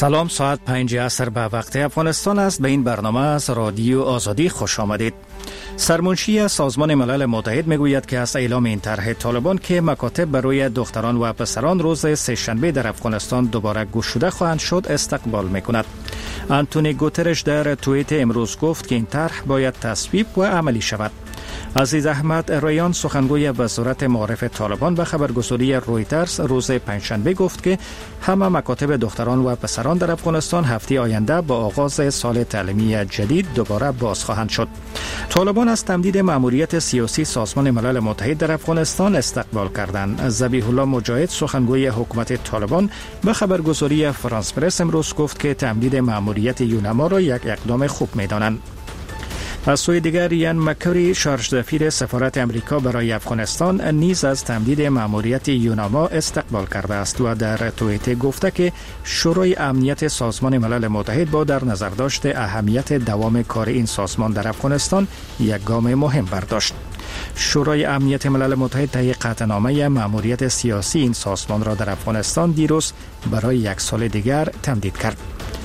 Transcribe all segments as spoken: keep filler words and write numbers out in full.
سلام، ساعت پنج عصر به وقت افغانستان است. به این برنامه از رادیو آزادی خوش آمدید. سرمنشی سازمان ملل متحد میگوید که از اعلام این طرح طالبان که مکاتب برای دختران و پسران روز سه‌شنبه در افغانستان دوباره گشوده خواهند شد استقبال میکند. آنتونی گوترش در توییت امروز گفت که این طرح باید تصویب و عملی شود. عزیز احمد ریان سخنگوی وزارت معارف طالبان به خبرگزاری رویترز روز پنجشنبه گفت که همه مکاتب دختران و پسران در افغانستان هفته آینده با آغاز سال تعلیمی جدید دوباره باز خواهند شد. طالبان از تمدید مأموریت سیاسی سازمان ملل متحد در افغانستان استقبال کردند. ذبیح الله مجاهد سخنگوی حکومت طالبان به خبرگزاری فرانس پرس امروز گفت که تمدید مأموریت یونما را یک اقدام خوب می‌دانند. از سوی دیگر ریان مکری شارژ دفیر سفارت امریکا برای افغانستان نیز از تمدید مأموریت یوناما استقبال کرده است و در توییت گفته که شورای امنیت سازمان ملل متحد با در نظر داشت اهمیت دوام کار این سازمان در افغانستان یک گام مهم برداشت. شورای امنیت ملل متحد طی قطعنامه مأموریت سیاسی این سازمان را در افغانستان دیروز برای یک سال دیگر تمدید کرد.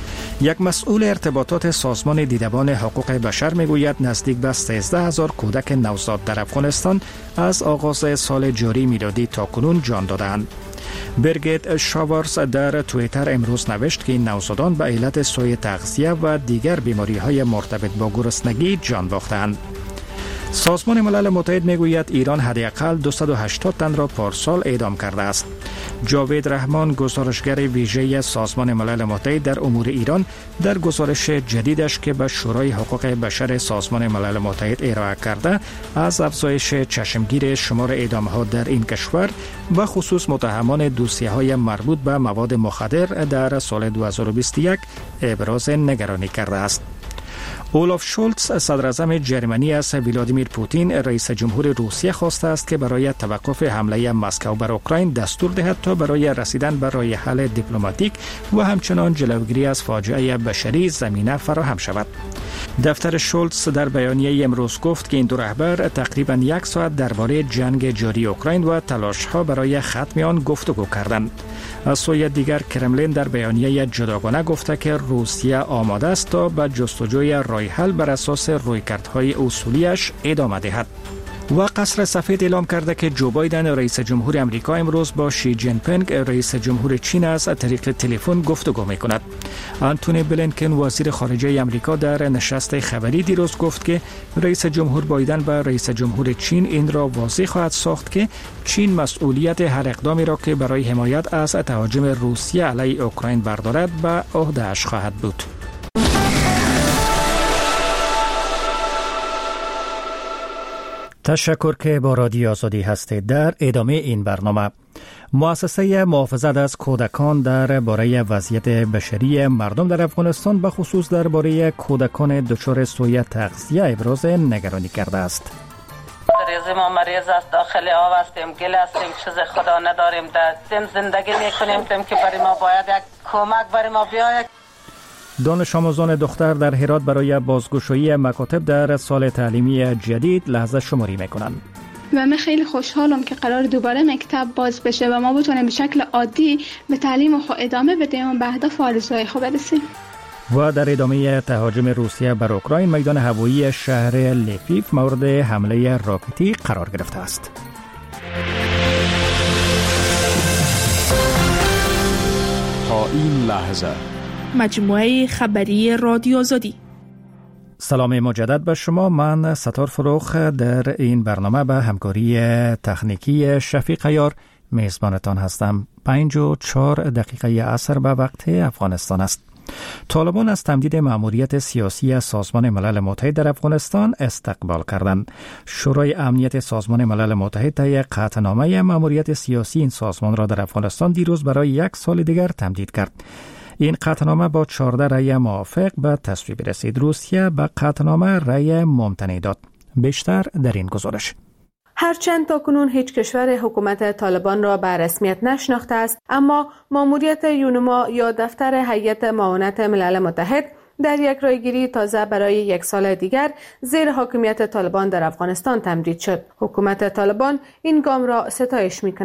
یک مسئول ارتباطات سازمان دیدبان حقوق بشر میگوید نزدیک به سیزده هزار کودک نوزاد در افغانستان از آغاز سال جاری میلادی تا کنون جان دادند. برگیت شاورز در توییتر امروز نوشت که این نوزادان به علت سوء تغذیه و دیگر بیماری های مرتبط با گرسنگی جان باختند. سازمان ملل متحد میگوید ایران حداقل دویست و هشتاد تن را پارسال اعدام کرده است. جاوید رحمان گزارشگر ویژه سازمان ملل متحد در امور ایران در گزارش جدیدش که به شورای حقوق بشر سازمان ملل متحد ارائه کرده از افزایش چشمگیر شمار اعدام‌ها در این کشور و خصوص متهمان دوسیه‌های مربوط به مواد مخدر در سال دو هزار و بیست و یک ابراز نگرانی کرده است. اولاف شولتز صدر اعظم جرمنی از ولادیمیر پوتین رئیس جمهور روسیه خواسته است که برای توقف حمله مسکو بر اوکراین دستور دهد تا برای رسیدن به راه حل دیپلماتیک و همچنان جلوگیری از فاجعه بشری زمینه فراهم شود. دفتر شولتز در بیانیه امروز گفت که این دو رهبر تقریبا یک ساعت درباره جنگ جاری اوکراین و تلاش‌ها برای ختم آن گفتگو کردند. از سوی دیگر کرملین در بیانیه جداگانه گفته که روسیه آماده است تا به جستجوی راه حل بر اساس رویکردهای اصولیش ادامه دهد. و قصر سفید اعلام کرده که جو بایدن رئیس جمهور امریکا امروز با شی جین پینگ رئیس جمهور چین از طریق تلفن گفتگو می‌کند. آنتونی بلینکن وزیر خارجه امریکا در نشست خبری دیروز گفت که رئیس جمهور بایدن به رئیس جمهور چین این را واضح خواهد ساخت که چین مسئولیت هر اقدامی را که برای حمایت از تهاجم روسیه علیه اوکراین بردارد به عهده‌اش خواهد بود. تشکر که با رادیو آزادی هستید. در ادامه این برنامه مؤسسه محافظت از کودکان در باره وضعیت بشری مردم در افغانستان به خصوص در باره کودکان دچار سوء تغذیه ابراز نگرانی کرده است. مریض ما مریض است، داخل آب هستیم، گل هستیم، چیز خدا نداریم، در زندگی میکنیم تیم که برای ما باید یک کمک برای ما بیاید. دانش آموزان دختر در هرات برای بازگشایی مکاتب در سال تعلیمی جدید لحظه شماری میکنند. و من خیلی خوشحالم که قرار دوباره مکتب باز بشه و ما بتونیم به شکل عادی به تعلیم خود ادامه بدیم و به اهداف و آرزوهای خود برسیم. و در ادامه تهاجم روسیه بر اوکراین میدان هوایی شهر لویو مورد حمله راکتی قرار گرفته است. تا این لحظه مجموعه خبری رادیو آزادی. سلام مجدد به شما. من ستار فروخ در این برنامه به همکاری تکنیکی شفیق عیار میزبانتان هستم. پنج و چهار دقیقه عصر به وقت افغانستان است. طالبان از تمدید مأموریت سیاسی سازمان ملل متحد در افغانستان استقبال کردند. شورای امنیت سازمان ملل متحد طی قطعنامه مأموریت سیاسی این سازمان را در افغانستان دیروز برای یک سال دیگر تمدید کرد. این قطعنامه با چهارده رأی موافق به تصویب رسید. روسیه به قطعنامه رأی ممتنع داد. بیشتر در این گزارش. هرچند تاکنون هیچ کشور حکومت طالبان را به رسمیت نشناخته است، اما ماموریت یونما یا دفتر هیئت معاونت ملل متحد در یک رایگیری تازه برای یک سال دیگر زیر حاکمیت طالبان در افغانستان تمدید شد. حکومت طالبان این گام را ستایش می‌کند.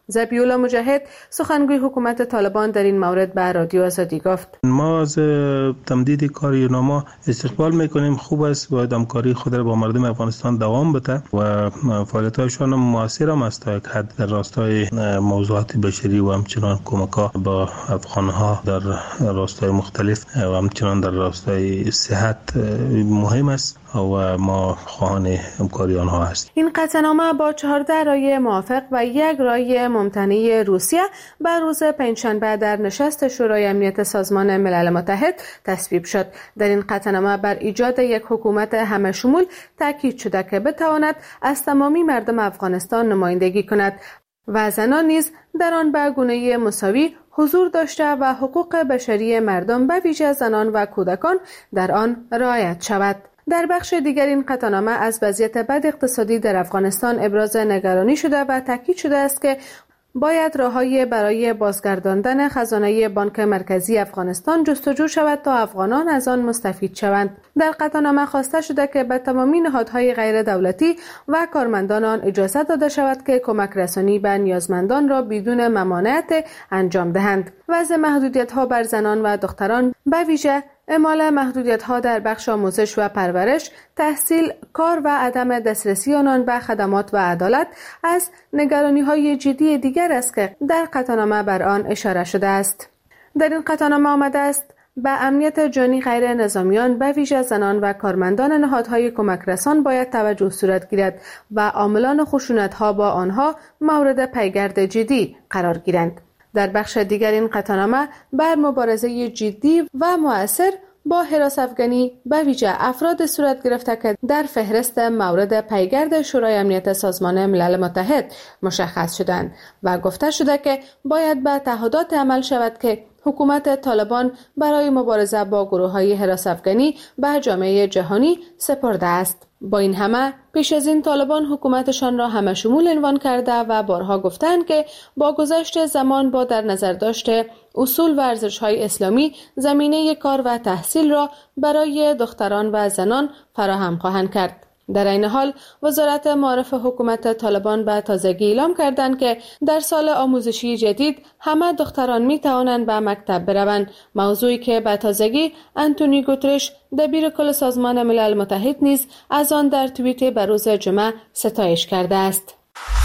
ذبیحالله مجاهد سخنگوی حکومت طالبان در این مورد به رادیو آزادی گفت: ما از تمدید کار یوناما استقبال میکنیم. خوب است و همکاری خود را با مردم افغانستان دوام بده و فعالیت‌هایشان موثر هم است تا یک حد در راستای موضوعات بشری و همچنان کمک‌ها با افغان‌ها در راستای مختلف و همچنان در راستای صحت مهم است و ما خواهان همکاری آنها هستیم. این قطعنامه با چهارده رای موافق و یک رای ممتنع روسیه بر روز پنجشنبه در نشست شورای امنیت سازمان ملل متحد تصویب شد. در این قطعنامه بر ایجاد یک حکومت همه شمول تاکید شده که بتواند از تمامی مردم افغانستان نمایندگی کند و زنان نیز در آن به گونه مساوی حضور داشته و حقوق بشری مردم به ویژه زنان و کودکان در آن رعایت شود. در بخش دیگر این قطعنامه از وضعیت بد اقتصادی در افغانستان ابراز نگرانی شده و تاکید شده است که باید راه‌هایی برای بازگرداندن خزانه بانک مرکزی افغانستان جستجو شود تا افغانان از آن مستفید شوند. در قطعنامه خواسته شده که به تمامی نهادهای غیر دولتی و کارمندان آن اجازه داده شود که کمک رسانی به نیازمندان را بدون ممانعت انجام دهند. وضع محدودیت‌ها بر زنان و دختران به ویژه اعمال محدودیت‌ها در بخش آموزش و پرورش، تحصیل، کار و عدم دسترسی آنان به خدمات و عدالت از نگرانی‌های جدی دیگر است که در قطعنامه بر آن اشاره شده است. در این قطعنامه آمده است به امنیت جانی غیر نظامیان به ویژه زنان و کارمندان نهادهای کمک رسان باید توجه صورت گیرد و عاملان خشونت‌ها با آنها مورد پیگرد جدی قرار گیرند. در بخش دیگر این قطعنامه بر مبارزه جدی و مؤثر با هراس افغانی به ویژه افراد صورت گرفته که در فهرست مورد پیگرد شورای امنیت سازمان ملل متحد مشخص شدند و گفته شده که باید به تعهدات عمل شود که حکومت طالبان برای مبارزه با گروه‌های هراس افغانی به جامعه جهانی سپرده است. با این همه پیش از این طالبان حکومتشان را همه شمول عنوان کرده و بارها گفتند که با گذشت زمان با در نظر داشته اصول و ارزش‌های اسلامی زمینه کار و تحصیل را برای دختران و زنان فراهم خواهند کرد. در این حال وزارت معارف حکومت طالبان به تازگی اعلام کردند که در سال آموزشی جدید همه دختران می توانند به مکتب بروند، موضوعی که به تازگی آنتونی گوترش دبیر کل سازمان ملل متحد نیز از آن در توییت به روز جمعه ستایش کرده است.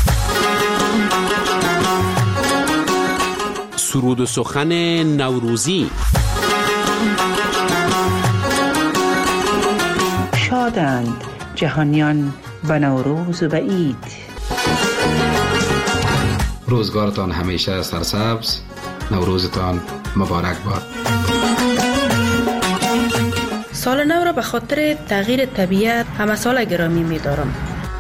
سرود و سخن نوروزی. شادند جهانیان به نوروز و به عید. روزگارتان همیشه سرسبز، نوروزتان مبارک باد. سال نو را به خاطر تغییر طبیعت همه سال گرامی می دارم.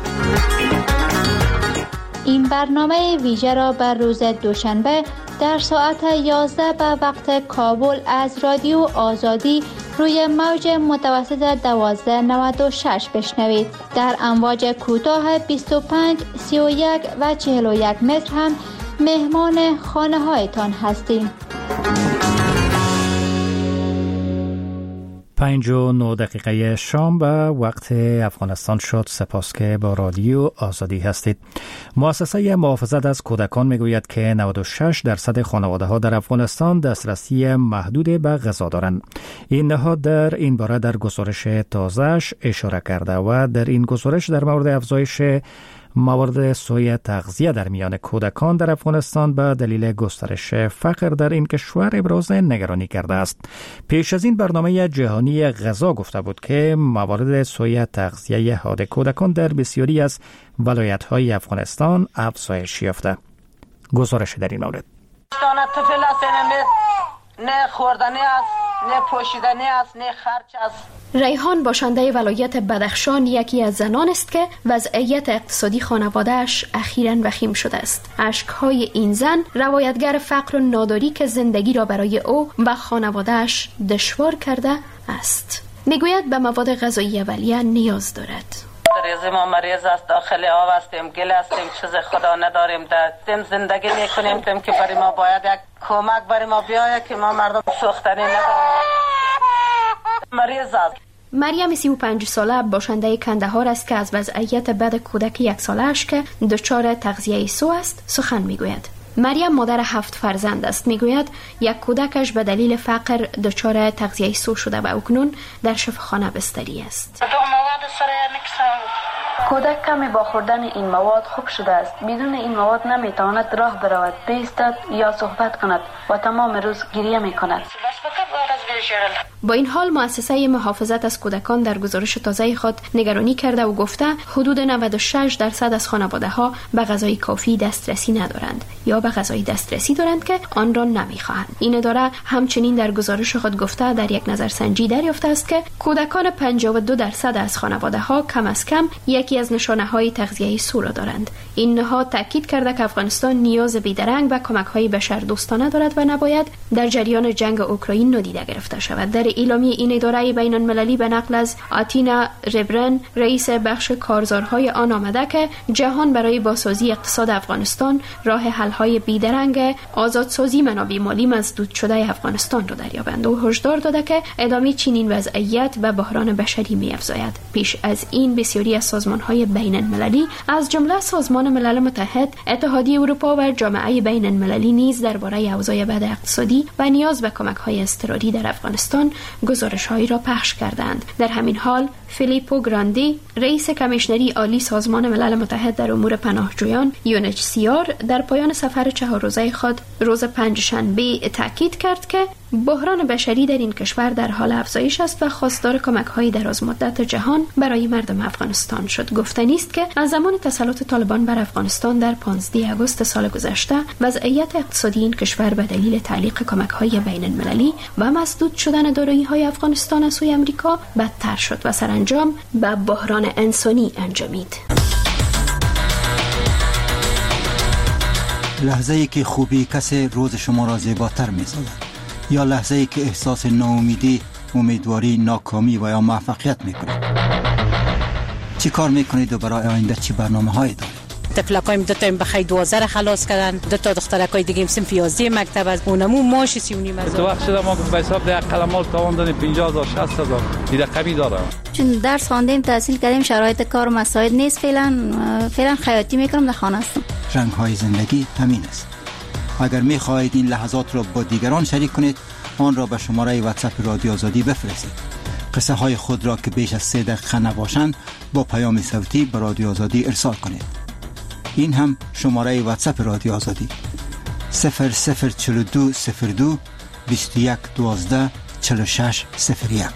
این برنامه ویژه را بر روز دوشنبه در ساعت یازده به وقت کابل از رادیو آزادی روی موج متوسط دوازده نود و شش بشنوید. در امواج کوتاه بیست و پنج، سی و یک و چهل و یک متر هم مهمان خانه هایتان هستیم. پنج و نه دقیقه شام به وقت افغانستان شد. سپاس که با رادیو آزادی هستید. مؤسسه محافظت از کودکان میگوید که نود و شش درصد خانواده ها در افغانستان دسترسی محدود به غذا دارند. این نهاد در این باره در گزارش تازه‌اش اشاره کرده و در این گزارش در مورد افزایش موارد سوء تغذیه در میان کودکان در افغانستان به دلیل گسترش فقر در این کشور ابراز نگرانی کرده است. پیش از این برنامه جهانی غذا گفته بود که موارد سوء تغذیه حاد کودکان در بسیاری از ولایت‌های افغانستان افزایش یافته. گزارش در این مورد. نه خوردنی است، نه پوشیدنی است، نه خرچ است. ریحان باشنده ولایت بدخشان یکی از زنان است که وضعیت اقتصادی خانواده‌اش اخیراً وخیم شده است. اشک‌های این زن روایتگر فقر و ناداری که زندگی را برای او و خانواده‌اش دشوار کرده است. میگوید به مواد غذایی اولیه نیاز دارد. ریزی ما مریض است، داخل آب هستیم، گل هستیم، چیز خدا نداریم، در زندگی میکنیم تیم که برای ما باید یک کمک برای ما بیاید که ما مردم سوختنی نداریم. مریض است. مریم سی و پنج ساله باشنده کندهار است که از وضعیت بد کودک یک سالش که دچار تغذیه سو است سخن میگوید. مریم مادر هفت فرزند است. میگوید یک کودکش به دلیل فقر دچار تغذیه سو شده و اکنون در شفاخانه بستری است. کودک کمی با خوردن این مواد خوب شده است. بدون این مواد نمیتواند راه برود، بایستد یا صحبت کند و تمام روز گریه میکند. با این حال مؤسسه محافظت از کودکان در گزارش تازه خود نگرانی کرده و گفته حدود نود و شش درصد از خانواده‌ها به غذای کافی دسترسی ندارند یا به غذای دسترسی دارند که آن را نمیخواهند. این اداره همچنین در گزارش خود گفته در یک نظرسنجی دریافته است که کودکان پنجاه و دو درصد از خانواده‌ها کم از کم یکی از نشانه‌های تغذیه سو را دارند. این نهاد تاکید کرده که افغانستان نیاز بی‌درنگ به کمک‌های بشردوستانه دارد و نباید در جریان جنگ اوکراین نادیده گرفته شود. در اعلامیه این اداره بین المللی به نقل از آتینا ربرن رئیس بخش کارزارهای آن آمده که جهان برای بازسازی اقتصاد افغانستان راه حل‌های بی‌درنگ آزادسازی منابع مالی مسدود شده افغانستان را دریابند و هشدار داده که ادامه چنین وضعیت به بحران بشری می‌افزاید. پیش از این بسیاری از سازمان‌های بین المللی از جمله سازمان ملل متحد، اتحادیه اروپا و جامعه بین المللی نیز درباره اوضاع بد اقتصادی و نیاز به کمک‌های اضطراری در افغانستان گزارش‌هایی را پخش کردند. در همین حال فیلیپو گراندی رئیس کمیشنری عالی سازمان ملل متحد در امور پناهجویان یو ان اچ سی آر در پایان سفر چهار روزه خود روز پنجشنبه تاکید کرد که بحران بشری در این کشور در حال افزایش است و خواستار کمک‌های درازمدت جهان برای مردم افغانستان شد. گفتنی است که از زمان تسلط طالبان بر افغانستان در پانزده آگوست سال گذشته وضعیت اقتصادی این کشور به دلیل تعلیق کمک‌های بین المللی و مسدود شدن دارایی‌های افغانستان از سوی آمریکا بدتر شد و سرانجام به بحران انسانی انجامید. لحظه‌ای که خوبی کسی روز شما را زیباتر می‌سازد یا لحظه‌ای که احساس ناامیدی، امیدواری، ناکامی و یا موفقیت می‌کنید. چی کار می‌کنید و برای آینده چی برنامه‌هایی دارید؟ تفلکایم دو تا بخای دوازده خلاص کردن، دو تا دخترکای دیگه صنف یازده مکتب از اونمو ماش سی و نیم هزار. تو وقت شده ما به حساب ده قلمال تاوان دادیم پنجاه هزار شصت هزار دیگه قوی داره. چون درس خواندیم تحصیل کردیم شرایط کار مساعد نیست، فعلا فعلا خیاطی میکنم در خانه هستم. رنگ‌های زندگی همین است. اگر می‌خواهید این لحظات را با دیگران شریک کنید، آن را به شماره واتساپ رادیو آزادی بفرستید. قصه های خود را که بیش از سه دقیقه نباشند با پیام صوتی به رادیو آزادی ارسال کنید. این هم شماره واتساپ رادیو آزادی صفر صفر چهل و دو صفر دو بیست و یک دوازده چهل و شش صفر یک.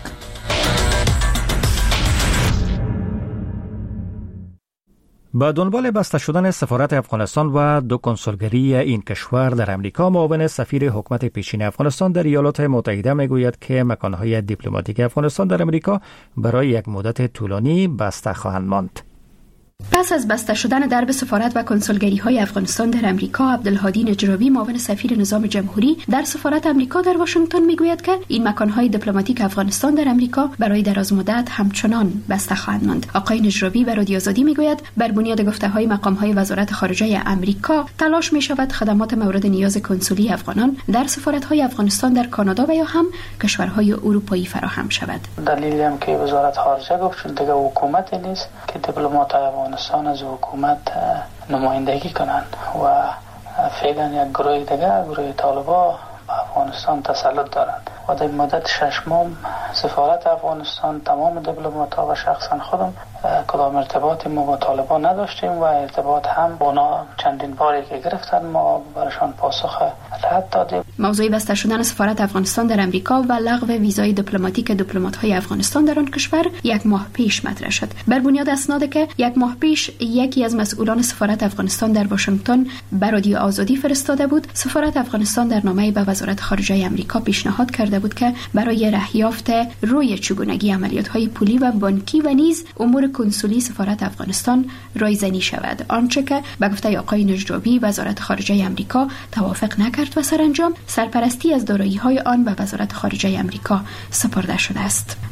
با دنبال بسته شدن سفارت افغانستان و دو کنسولگری این کشور در امریکا، معاون سفیر حکومت پیشین افغانستان در ایالات متحده میگوید که مکانهای دیپلماتیک افغانستان در امریکا برای یک مدت طولانی بسته خواهند ماند. پس از بسته شدن درب سفارت و کنسولگری های افغانستان در امریکا، عبدالهادی نجرابی معاون سفیر نظام جمهوری در سفارت امریکا در واشنگتن میگوید که این مکانهای دیپلماتیک افغانستان در امریکا برای دراز مدت همچنان بسته خواهند ماند. آقای نجرابی به رادیو آزادی میگوید بر بنیاد گفته‌های مقام‌های وزارت خارجه امریکا تلاش می‌شود خدمات مورد نیاز کنسولی افغانان در سفارت‌های افغانستان در کانادا و یا هم کشورهای اروپایی فراهم شود. دلیلی هم که وزارت خارجه گفت چون دیگه حکومتی نیست که دیپلمات‌های افغانستان از حکومت نمایندگی کنند و فعلا یک گروه دیگه گروه طالبا به افغانستان تسلط دارند و در مدت شش ماه سفارت افغانستان تمام دیپلمات‌ها و شخصا خودم کدام ارتباطی ما با طالبان نداشتیم و ارتباط هم با اونا چندین باری که گرفتن ما برشان پاسخ رد دادیم. موضوع بسته شدن سفارت افغانستان در امریکا و لغو ویزای دیپلماتیک دیپلمات‌های افغانستان در آن کشور یک ماه پیش مطرح شد. بر بنیاد اسنادی که یک ماه پیش یکی از مسئولان سفارت افغانستان در واشنگتن به رادیو آزادی فرستاده بود، سفارت افغانستان در نامه‌ای به وزارت خارجه امریکا پیشنهاد کرده بود که برای رهیافت روی چگونگی عملیات‌های پولی و بانکی و نیز امور کنسولی سفارت افغانستان رایزنی شود، آنچه که به گفته آقای نجرابی وزارت خارجه امریکا توافق نکرد و سرانجام سرپرستی از دارایی‌های آن به وزارت خارجه امریکا سپرده شده است.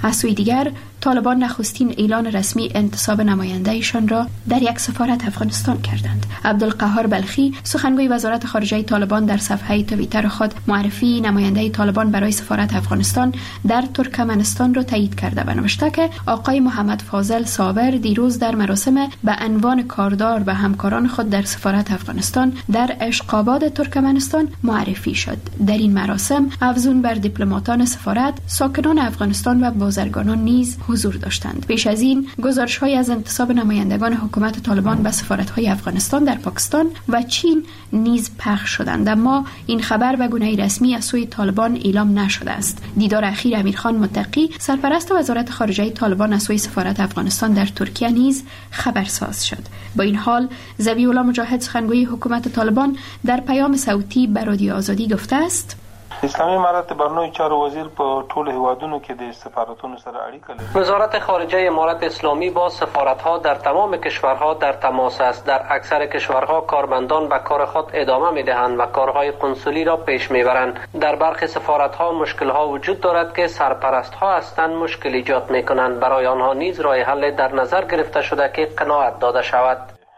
از سوی دیگر طالبان نخستین اعلان رسمی انتصاب نماینده‌ایشان را در یک سفارت افغانستان کردند. عبدالقهار بلخی سخنگوی وزارت خارجه طالبان در صفحه توییتر خود معرفی نماینده طالبان برای سفارت افغانستان در ترکمنستان را تایید کرده و نوشته که آقای محمد فاضل صابر دیروز در مراسم به عنوان کاردار به همکاران خود در سفارت افغانستان در اشقاباد ترکمنستان معرفی شد. در این مراسم افزون بر دیپلماتان سفارت، ساکنان افغانستان و بازرگانان نیز حضور داشتند. پیش از این گزارش‌های از انتصاب نمایندگان حکومت طالبان به سفارت‌های افغانستان در پاکستان و چین نیز پخش شدند، اما این خبر به گونه رسمی از سوی طالبان اعلام نشده است. دیدار اخیر امیرخان متقی سرپرست وزارت خارجه طالبان از سوی سفارت افغانستان در ترکیه نیز خبرساز شد. با این حال ذبیح الله مجاهد سخنگوی حکومت طالبان در پیام صوتی به رادیو آزادی گفته است: اسلامی امارت برنامه چهار وزیر په ټول هیوادونو کې د سفارتونو سره اړیکه لري. وزارت خارجه امارت اسلامی با سفارت‌ها در تمام کشورها در تماس است. در اکثر کشورها کارمندان به کار خود ادامه می‌دهند و کارهای قنصلی را پیش می‌برند. در برخی سفارت‌ها مشکل‌ها وجود دارد که سرپرست‌ها هستند مشکل ایجاد می‌کنند. برای آنها نیز راه حل در نظر گرفته شده که قناعت داده شود.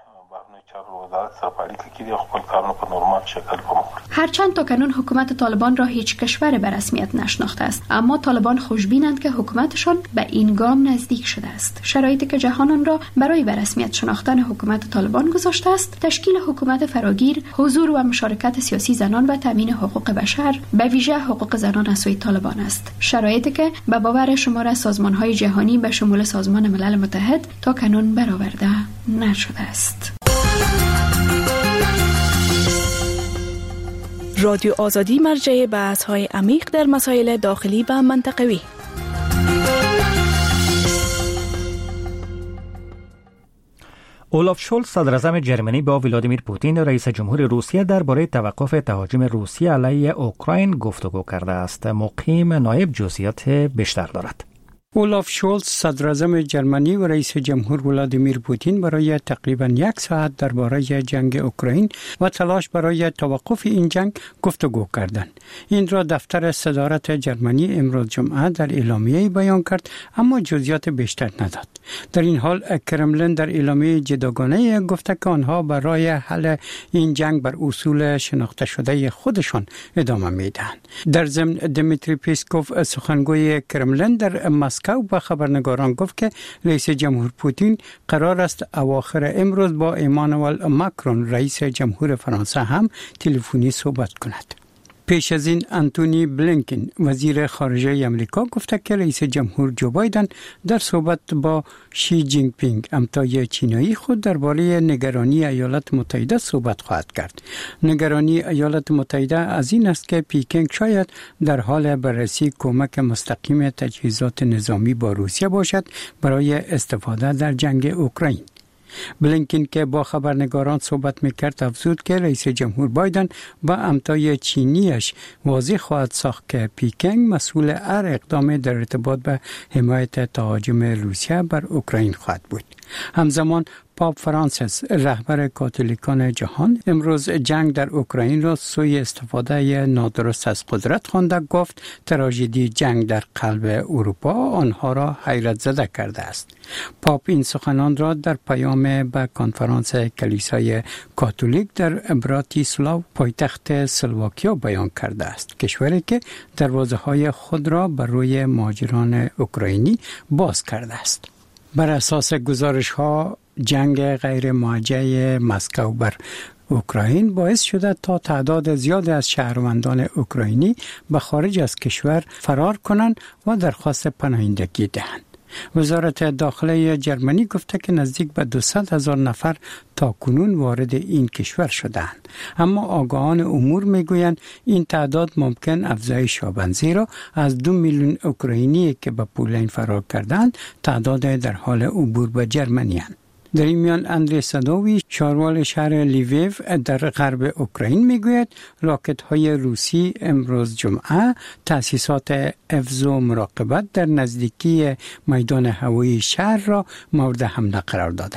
هرچند تا کنون حکومت طالبان را هیچ کشور به رسمیت نشناخته است، اما طالبان خوشبینند که حکومتشان به این گام نزدیک شده است. شرایطی که جهان آن را برای به رسمیت شناختن حکومت طالبان گذاشته است، تشکیل حکومت فراگیر، حضور و مشارکت سیاسی زنان و تامین حقوق بشر، به ویژه حقوق زنان از سوی طالبان است. شرایطی که به باور شمار از سازمان‌های جهانی به شمول سازمان ملل متحد تا کنون برآورده نشده است. رادیو آزادی مرجع بحث‌های عمیق در مسائل داخلی و منطقوی. اولاف شولز صدر اعظم جرمنی با ولادیمیر پوتین رئیس جمهور روسیه درباره توقف تهاجم روسیه علیه اوکراین گفتگو کرده است. مقیم نایب جزئیات بیشتر دارد. اولاف شولز صدر اعظم جرمنی و رئیس جمهور ولادیمیر پوتین برای تقریباً یک ساعت درباره جنگ اوکراین و تلاش برای توقف این جنگ گفتگو کردند. این را دفتر صدارت جرمنی امروز جمعه در اعلامیه‌ای بیان کرد، اما جزئیات بیشتر نداد. در این حال کرملین در اعلامیه جداگانه گفته که آنها برای حل این جنگ بر اصول شناخته شده خودشان ادامه میدهند. در ضمن دمیتری پیسکوف سخنگوی کرملین در مسکو با خبرنگاران گفت که رئیس جمهور پوتین قرار است اواخر امروز با ایمانوئل ماکرون رئیس جمهور فرانسه هم تلفنی صحبت کند. پیش از این انتونی بلینکن وزیر خارجه امریکا گفته که رئیس جمهور جو بایدن در صحبت با شی جینگ پینگ همتای چینایی خود درباره نگرانی ایالات متحده صحبت خواهد کرد. نگرانی ایالات متحده از این است که پیکنگ شاید در حال بررسی کمک مستقیم تجهیزات نظامی با روسیه باشد برای استفاده در جنگ اوکراین. بلینکن که با خبرنگاران صحبت میکرد افزود که رئیس جمهور بایدن با همتای چینیش واضح خواهد ساخت که پیکنگ مسئول هر اقدام در ارتباط به حمایت تهاجم روسیه بر اوکراین خواهد بود. همزمان پاپ فرانسیس رهبر کاتولیکان جهان امروز جنگ در اوکراین را سوی استفاده نادرست از قدرت خوانده، گفت تراژدی جنگ در قلب اروپا آنها را حیرت زده کرده است. پاپ این سخنان را در پیام به کنفرانس کلیسای کاتولیک در براتیسلاو پایتخت سلواکیا بیان کرده است، کشوری که دروازه‌های خود را بر روی مهاجران اوکراینی باز کرده است. بر اساس گزارش‌ها جنگ غیر موجه مسکو بر اوکراین باعث شده تا تعداد زیاد از شهروندان اوکراینی به خارج از کشور فرار کنند و درخواست پناهندگی دهند. وزارت داخله جرمنی گفته که نزدیک به دویست هزار نفر تا کنون وارد این کشور شدند، اما آگاهان امور میگویند این تعداد ممکن افزایش یابد، زیرا از دو میلیون اوکراینی که به پولین فرار کردند تعداد در حال عبور به جرمنی هستند. در این میان اندری سادووی شاروال شهر لیویو در غرب اوکراین میگوید راکت های روسی امروز جمعه تأسیسات حفظ و مراقبت در نزدیکی میدان هوایی شهر را مورد حمله قرار داده.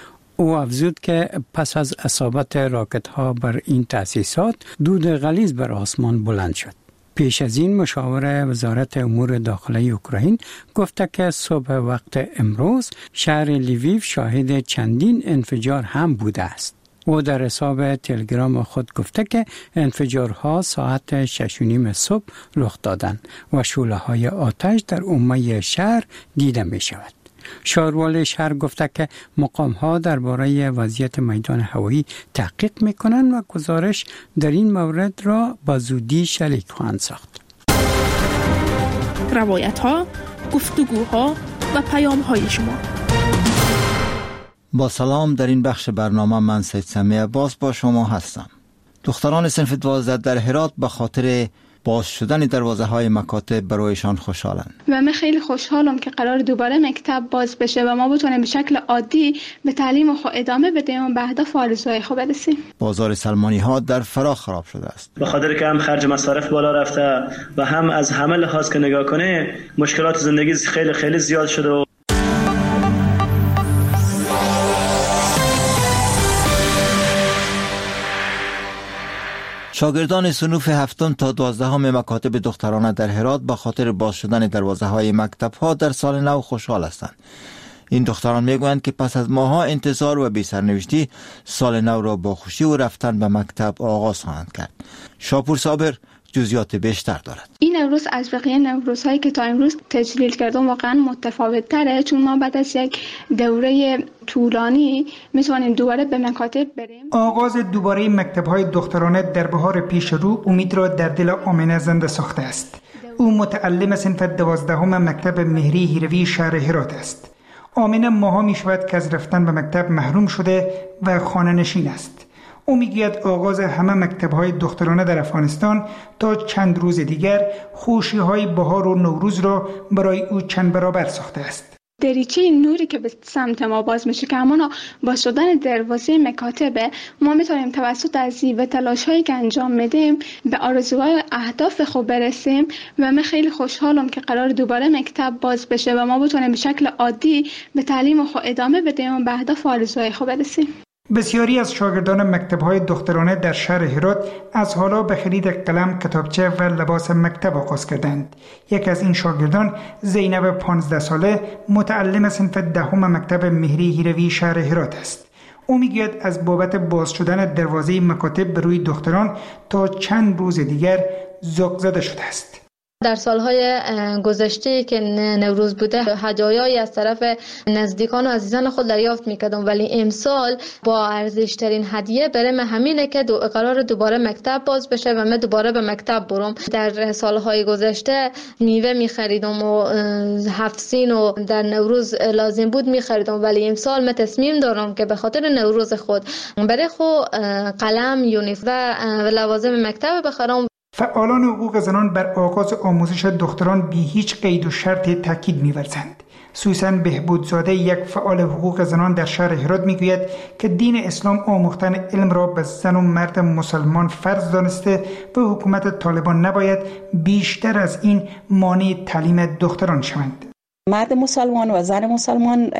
او افزود که پس از اصابت راکت ها بر این تأسیسات دود غلیظ بر آسمان بلند شد. پیش از این مشاور وزارت امور داخلی اوکراین گفته که صبح وقت امروز شهر لیویو شاهد چندین انفجار هم بوده است. او در حساب تلگرام خود گفته که انفجارها ساعت شش و نیم صبح رخ دادند و شعله‌های آتش در عمه شهر دیده می شود. شهروال شهر گفته که مقام‌ها درباره وضعیت میدان هوایی تحقیق می‌کنند و گزارش در این مورد را با زودی شریک خواهند ساخت. روایت‌ها، گفتگوها و پیام‌های شما. با سلام، در این بخش برنامه من سید سمی عباس با شما هستم. دختران صنف دوازده در هرات به خاطر باز شدن دروازه های مکاتب برایشان خوشحالند. و من خیلی خوشحالم که قرار دوباره مکتب باز بشه و ما بتونیم به شکل عادی به تعلیم خود ادامه بدیم و به اهداف و آرزوهای خود برسیم. بازار سلمانی ها در فرا خراب شده است. به خاطر که هم خرج مصارف بالا رفته و هم از همه لحاظ که نگاه کنه مشکلات زندگی خیلی خیلی زیاد شده. و شاگردان صنوف هفتم تا دوازدهم مکاتب دخترانه در هرات با خاطر باز شدن دروازه های مکتب ها در سال نو خوشحال هستند. این دختران میگویند که پس از ماها انتظار و بی سرنوشتی سال نو را با خوشی و رفتن به مکتب آغاز خواهند کرد. شاپور صابر جزئیات بیشتر دارد. این نوروز از بقیه نوروزهایی که تا امروز تجلیل کردم واقعا متفاوت تره، چون ما بعد از یک دوره طولانی میتونیم دوباره به مکاتب بریم. آغاز دوباره مکتب‌های دخترانه در بهار پیش رو امید را در دل آمنه زنده ساخته است. او متعلم صنف دوازدهم مکتب مهری هیروی شهر هرات است. آمنه ماها می شود که از رفتن به مکتب محروم شده و خانه نشین است. او میگوید آغاز همه مکتب‌های دخترانه در افغانستان تا چند روز دیگر خوشی‌های بهار و نوروز را برای او چند برابر ساخته است. دریچه نوری که به سمت ما باز میشه که همانا با شدن دروازه مکاتبه ما میتونیم توسط ازی و تلاش‌هایی که انجام میدیم به آرزوهای اهداف خود برسیم و من خیلی خوشحالم که قرار دوباره مکتب باز بشه و ما بتونیم به شکل عادی به تعلیم خود ادامه بدیم و به اهداف و آرزوهای خود برسیم. بسیاری از شاگردان مکتب‌های دخترانه در شهر هرات از حالا به خرید قلم، کتابچه و لباس مکتب آغاز کردند. یکی از این شاگردان زینب پانزده ساله متعلم صنف دهم مکتب مهری هیروی شهر هرات است. او میگوید از بابت باز شدن دروازه مکاتب به روی دختران تا چند روز دیگر ذوق زده شده است. در سالهای گذشته که نوروز بوده هدایایی از طرف نزدیکان و عزیزان خود دریافت میکردم، ولی امسال با ارزشترین هدیه برام همینه که دو قرار دوباره مکتب باز بشه و من دوباره به مکتب برم. در سالهای گذشته میوه میخریدم و هفت سین و در نوروز لازم بود میخریدم، ولی امسال من تصمیم دارم که به خاطر نوروز خود برای خود قلم، یونیفرم و لوازم مکتب بخرم. فعالان حقوق زنان بر آغاز آموزش دختران بی هیچ قید و شرط تاکید می‌ورزند. سوسن بهبودزاده، یک فعال حقوق زنان در شهر هرات، میگوید که دین اسلام آموختن علم را به زن و مرد مسلمان فرض دانسته و حکومت طالبان نباید بیشتر از این مانع تعلیم دختران شوند. مرد مسلمان و زن مسلمان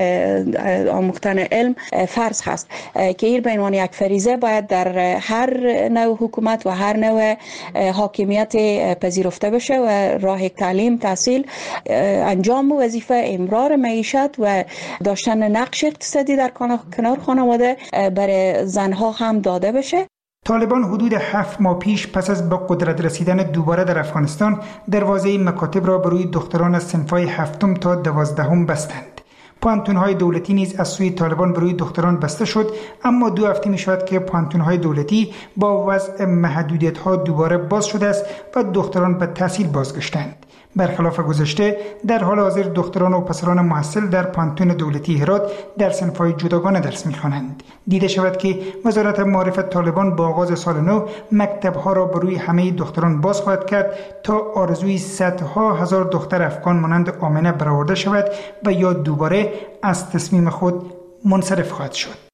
آموختن علم فرض هست که این به عنوان یک فریضه باید در هر نوع حکومت و هر نوع حاکمیت پذیرفته بشه و راه تعلیم، تحصیل، انجام وظیفه، امرار معیشت و داشتن نقش اقتصادی در کنار خانواده برای زنها هم داده بشه. طالبان حدود هفت ماه پیش پس از به قدرت رسیدن دوباره در افغانستان دروازه مکاتب را بر روی دختران از صنف‌های هفتم تا دوازدهم بستند. پانتون‌های دولتی نیز از سوی طالبان بر روی دختران بسته شد، اما دو هفته می‌شود که پانتون‌های دولتی با وضع محدودیت‌ها دوباره باز شده است و دختران به تحصیل بازگشتند. برخلاف گذشته در حال حاضر دختران و پسران محصل در پانتون دولتی هرات در صنف‌های جداگانه درس می‌خوانند. دیده شود که وزارت معارف طالبان با آغاز سال نو مکتب‌ها را بر روی همه دختران باز خواهد کرد تا آرزوی صدها هزار دختر افغان مانند آمنه برآورده شود و یا دوباره از تصمیم خود منصرف خواهد شد.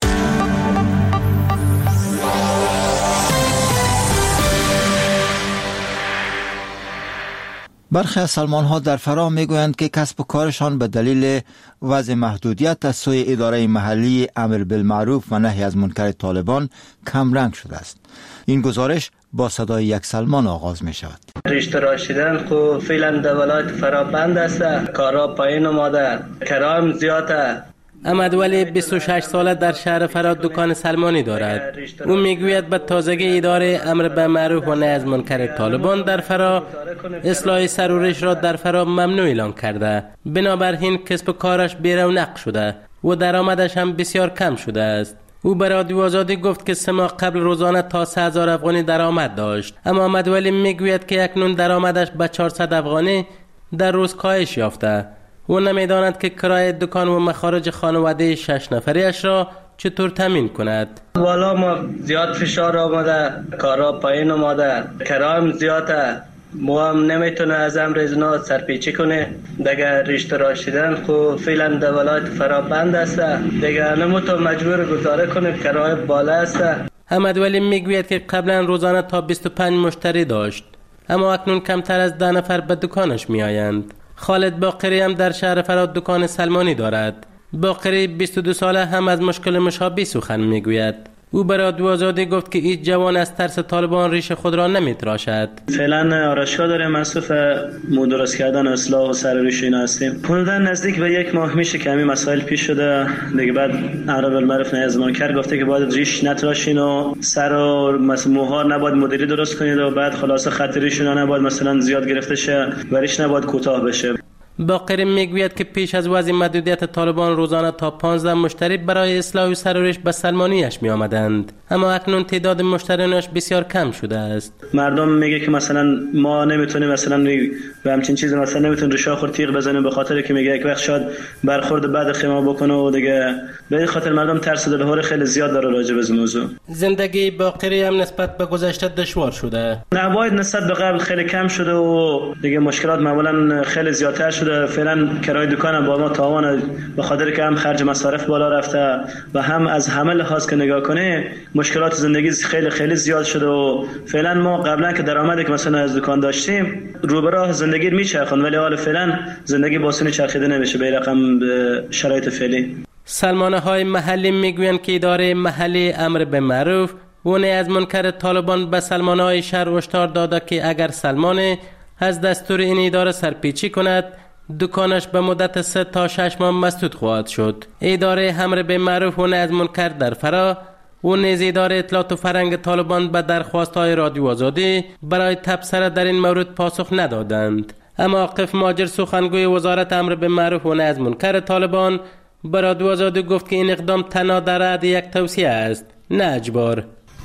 برخی از سلمان ها در فرا می گویند که کسب و کارشان به دلیل وضع محدودیت از سوی اداره محلی امر بالمعروف و نهی از منکر طالبان کم رنگ شده است. این گزارش با صدای یک سلمان آغاز می شود. رشته راشدن خو فعلا در ولایت فرا بند است، کارا پایین اومده، کرایه زیاده. احمد ولی بیست و شش ساله در شهر فرا دکان سلمانی دارد. او میگوید به تازگی اداره امر به معروف و نهی از منکر طالبان در فرا اصلاح سرورش را در فرا ممنوع اعلان کرده. بنابراین کسب و کارش بی‌رونق شده و درآمدش هم بسیار کم شده است. او به رادیو آزادی گفت که سه ماه قبل روزانه تا سه هزار افغانی درآمد داشت، اما احمد ولی میگوید که اکنون درآمدش به چهارصد افغانی در روز کاهش یافته. او نمیداند که کرایه دکان و مخارج خانواده شش نفریش را چطور تامین کند. والا ما زیاد فشار آمده، کارا پایین آمده، کرایه زیاده، ما هم نمیتونه از امر ازنا سرپیچی کنه. دیگه رشته راشدن خو فعلا در ولایت فرا بند است، دیگه نموتو مجبور گزاره کنه، کرایه بالا است. احمد ولی میگوید که قبلا روزانه تا بیست و پنج مشتری داشت، اما اکنون کمتر از ده نفر به دکانش میآیند. خالد باقری هم در شهر فرا دکان سلمانی دارد. باقری بیست و دو ساله هم از مشکل مشابه سخن میگوید. او به رادیو آزادی گفت که این جوان از ترس طالبان ریش خود را نمیتراشد. فعلا آرایشگاه داریم، مصروف درست کردن اصلاح و سرریش اینا هستیم. حدودا نزدیک به یک ماه میشه که همین مسائل پیش شده. دیگه بعد امر بالمعروف نهی از منکر گفته که باید ریش نتراشین و سر و موها نباید مدیری درست کنید و بعد خلاصه خط ریشون نباید مثلا زیاد گرفته شه و ریش نباید کوتاه بشه. باقری میگوید که پیش از وضع محدودیت طالبان روزانه تا پانزده مشتری برای اصلاح و سرورش به سلمانیش می آمدند، اما اکنون تعداد مشتریانش بسیار کم شده است. مردم میگه که مثلا ما نمیتونیم مثلا به همچین چیز مثلا نمیتونیم ریشه خور تیغ بزنیم، به خاطر که میگه یک وقت شاید برخورد بعد خیمه بکنه و دیگه به این خاطر مردم ترس و دلهوره خیلی زیاد داره راجع به موضوع. زندگی باقری هم نسبت به گذشته دشوار شده. نباید نسبت به قبل خیلی کم شده و دیگه مشکلات معمولا خیلی زیادتر شده. فعلا کرایه دکانم با ما تاوان، به خاطر که هم خرج مصارف بالا رفته و هم از همه لحاظ که نگاه کنه مشکلات زندگی خیلی خیلی زیاد شده و فعلا ما قبلا که درآمدی که مثلا از دکان داشتیم رو به راه زندگی میچرخوند، ولی حالا فعلا زندگی باسونی چرخیده نمیشه به رقم شرایط فعلی. سلمانه های محلی میگویند که اداره محلی امر به معروف و نهی از منکر طالبان به سلمانه های شهر هشدار داده که اگر سلمانه از دستور این اداره سرپیچی کند دکانش به مدت سه تا شش ماه مسدود خواهد شد. اداره امر به معروف و نهی از منکر در فرا و نیز اداره اطلاعات و فرهنگ طالبان به درخواست‌های رادیو آزادی برای تبصره در این مورد پاسخ ندادند. اما عاقف ماجر سخنگوی وزارت امر به معروف و نهی از منکر طالبان به رادیو آزادی گفت که این اقدام تنها در حد یک توصیه است، نه اجبار.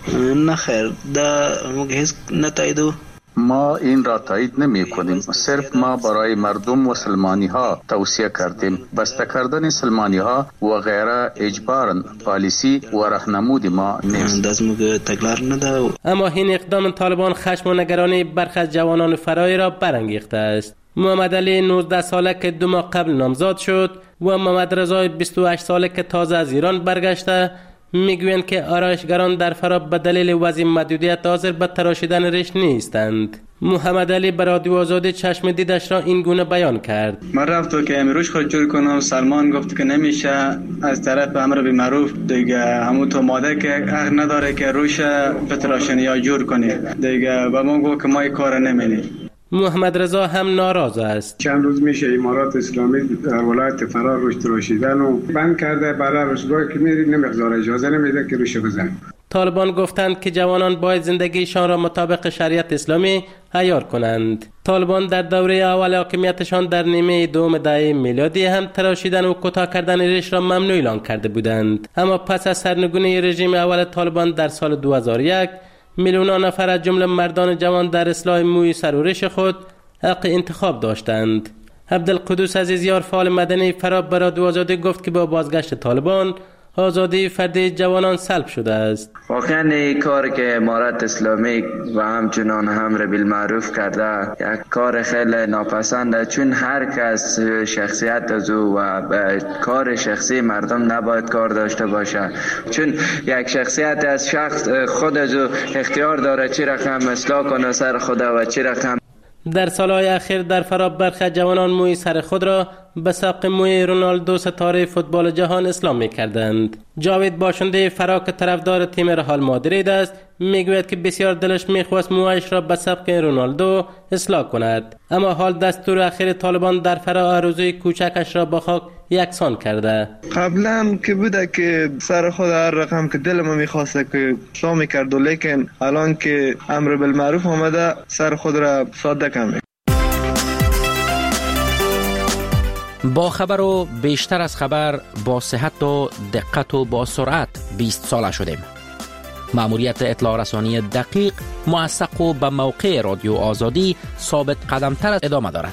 نه خیر، دا مگهز نتایدو ما این را تایید نمی کنیم، صرف ما برای مردم و سلمانی ها توصیه کردیم. بسته کردن سلمانی ها و غیره اجباراً پالیسی و راهنمود ما نیست. اما این اقدام طالبان خشم و نگرانی برخی از جوانان فرایی را برانگیخته است. محمد علی نوزده ساله که دو ماه قبل نامزاد شد و محمد رضا بیست و هشت ساله که تازه از ایران برگشته میگویند که آرایشگران در فرا به دلیل وضع محدودیت حاضر به تراشیدن ریش نیستند. محمد علی به رادیو آزادی چشم دیدش را این گونه بیان کرد. من رفتم که امروز خود جور کنم، سلمان گفت که نمیشه، از طرف امر به معروف دیگه همون تو ماده که حق نداره که روش بتراشن یا جور کنه دیگه، و ما گفت که ما این کار نمی‌کنیم. محمد رضا هم ناراض است. چند روز میشه امارات اسلامی در ولایت فرا روش تراشیدن و بند کرده، برای روزگاهی که میری نمیگذاره، اجازه نمیده که روش بزنه. طالبان گفتند که جوانان باید زندگیشان را مطابق شریعت اسلامی عیار کنند. طالبان در دوره اول حاکمیتشان در نیمه دوم دهه میلادی هم تراشیدن و کوتاه کردن ریش را ممنوع اعلان کرده بودند، اما پس از سرنگونی رژیم اول طالبان در سال دو هزار و یک میلیون نفر از جمله مردان جوان در اصلاح موی سر و ریش خود حق انتخاب داشتند. عبدالقدوس عزیزیار فعال مدنی فرا به رادیو آزادی گفت که با بازگشت طالبان آزادی فردی جوانان سلب شده است. واقعا این کار که امارت اسلامی و همچنان امر بالمعروف کرده یک کار خیلی ناپسنده، چون هر کس شخصیت از او و کار شخصی مردم نباید کار داشته باشه، چون یک شخصیت از شخص خود از او اختیار داره چی رقم اصلاح کنه سر خود و چی رقم. در سالهای اخیر در فرا برخی جوانان موی سر خود را به سبق موی رونالدو ستاره فوتبال جهان اسلام می کردند. جاوید باشنده فرا که طرفدار تیم رئال مادرید است میگوید که بسیار دلش میخواست مویش را به سبق رونالدو اصلاح کند، اما حال دستور اخیر طالبان در فرا آرزوی کوچکش را با خاک یکسان کرده. قبلا که بوده که سر خود هر رقم که دلم میخواسته که اصلاح میکرد، لیکن الان که امر بالمعروف آمده سر خود را ساده کنه. با خبر و بیشتر از خبر، با صحت و دقت و با سرعت بیست ساله شدیم. مأموریت اطلاع رسانی دقیق، موثق و به موقع رادیو آزادی ثابت قدمتر از ادامه دارد.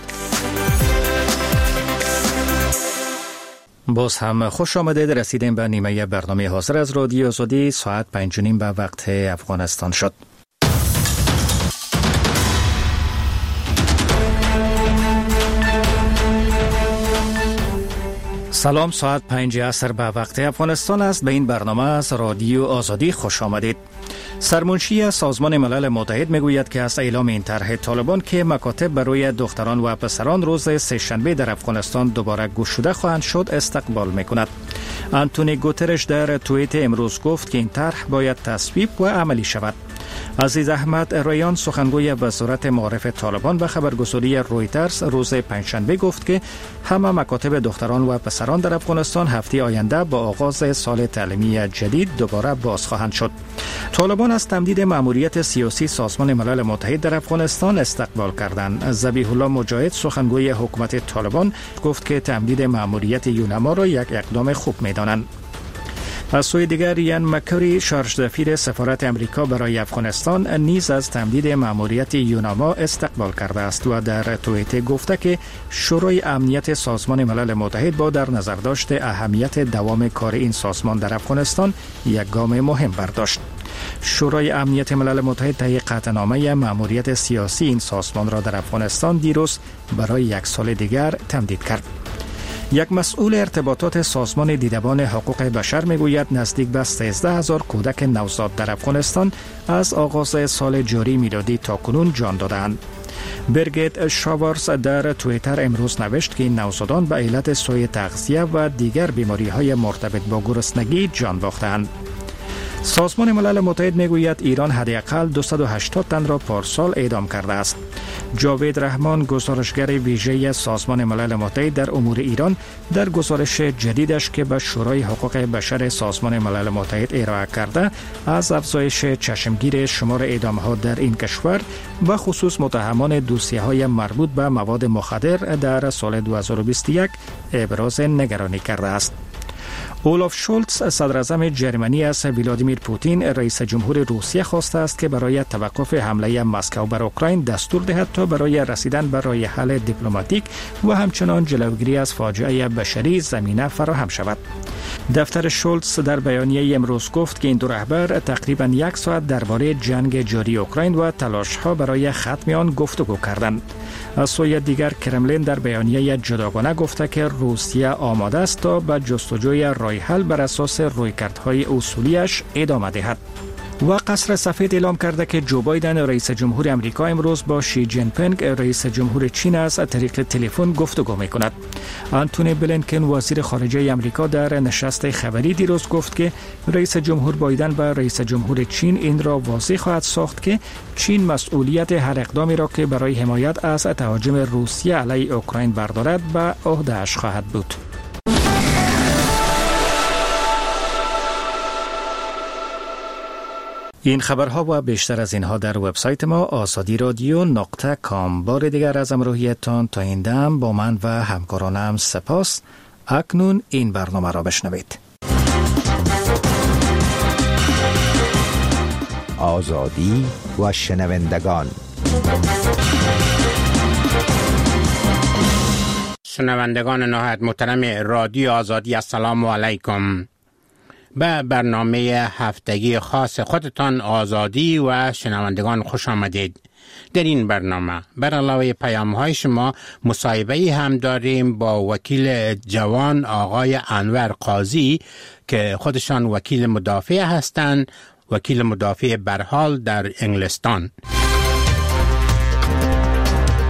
باز هم خوش آمدید. رسیدیم به نیمه برنامه حاضر از رادیو آزادی. ساعت پنج و نیم به وقت افغانستان شد. سلام، ساعت پنج عصر به وقت افغانستان است. به این برنامه از رادیو آزادی خوش آمدید. سرمنشی سازمان ملل متحد میگوید که از اعلام این طرح طالبان که مکاتب برای دختران و پسران روز سه‌شنبه در افغانستان دوباره گشوده خواهند شد استقبال میکند. آنتونی گوترش در توییت امروز گفت که این طرح باید تصویب و عملی شود. عزیز احمد ریان سخنگوی وزارت معارف طالبان به خبرگزاری رویترز روز پنجشنبه گفت که همه مکاتب دختران و پسران در افغانستان هفته آینده با آغاز سال تعلیمی جدید دوباره باز خواهند شد. طالبان از تمدید مأموریت سیاسی سازمان ملل متحد در افغانستان استقبال کردند. ذبیح الله مجاهد سخنگوی حکومت طالبان گفت که تمدید مأموریت یونما را یک اقدام خوب می‌دانند. از سوی دیگر یان مکری شارژ دفیر سفارت امریکا برای افغانستان نیز از تمدید مأموریت یوناما استقبال کرده است و در توییت گفته که شورای امنیت سازمان ملل متحد با در نظر داشت اهمیت دوام کار این سازمان در افغانستان یک گام مهم برداشت. شورای امنیت ملل متحد طی قطعنامه مأموریت سیاسی این سازمان را در افغانستان دیروز برای یک سال دیگر تمدید کرد. یک مسئول ارتباطات سازمان دیدبان حقوق بشر میگوید نزدیک به سیزده هزار کودک نوزاد در افغانستان از آغاز سال جاری میلادی تا کنون جان دادند. برگیت شاورز در توییتر امروز نوشت که این نوزادان به علت سوء تغذیه و دیگر بیماری های مرتبط با گرسنگی جان باختند. سازمان ملل متحد میگوید ایران حداقل دویست و هشتاد تن را پارسال اعدام کرده است. جاوید رحمان گزارشگر ویژه سازمان ملل متحد در امور ایران در گزارش جدیدش که به شورای حقوق بشر سازمان ملل متحد ارائه کرده از افزایش چشمگیر شمار اعدام‌ها در این کشور و خصوص متهمان دوسیه‌های مربوط به مواد مخدر در سال دو هزار و بیست و یک ابراز نگرانی کرده است. اولاف شولتز صدراعظم جرمنی از ولادیمیر پوتین رئیس جمهور روسیه خواسته است که برای توقف حمله مسکو بر اوکراین دستور دهد تا برای رسیدن به راه حل دیپلماتیک و همچنان جلوگیری از فاجعه بشری زمینه فراهم شود. دفتر شولتز در بیانیه امروز گفت که این دو رهبر تقریبا یک ساعت درباره جنگ جاری اوکراین و تلاش‌ها برای ختم آن گفتگو کردند. از سوی دیگر کرملین در بیانیه جداگانه گفته که روسیه آماده است تا به جستجوی راه حل بر اساس رویکردهای اصولیش ادامه دهد. و قصر سفید اعلام کرده که جو بایدن رئیس جمهور امریکا امروز با شی جین پینگ رئیس جمهور چین از طریق تلفن گفتگو می‌کند. آنتونی بلینکن وزیر خارجه امریکا در نشست خبری دیروز گفت که رئیس جمهور بایدن با رئیس جمهور چین این را واضح خواهد ساخت که چین مسئولیت هر اقدامی را که برای حمایت از تهاجم روسیه علیه اوکراین بردارد به عهده‌اش خواهد بود. این خبرها و بیشتر از اینها در وبسایت ما آزادی رادیو نقطه کام. بار دیگر از همراهیتان تا این دم با من و همکارانم سپاس. اکنون این برنامه را بشنوید. آزادی و شنوندگان. شنوندگان نهایت محترم رادیو آزادی، السلام علیکم. به برنامه هفتگی خاص خودتان آزادی و شنوندگان خوش آمدید. در این برنامه بر علاوه پیام‌های شما مصاحبه‌ای هم داریم با وکیل جوان آقای انور قاضی که خودشان وکیل مدافع هستند، وکیل مدافع برحال در انگلستان.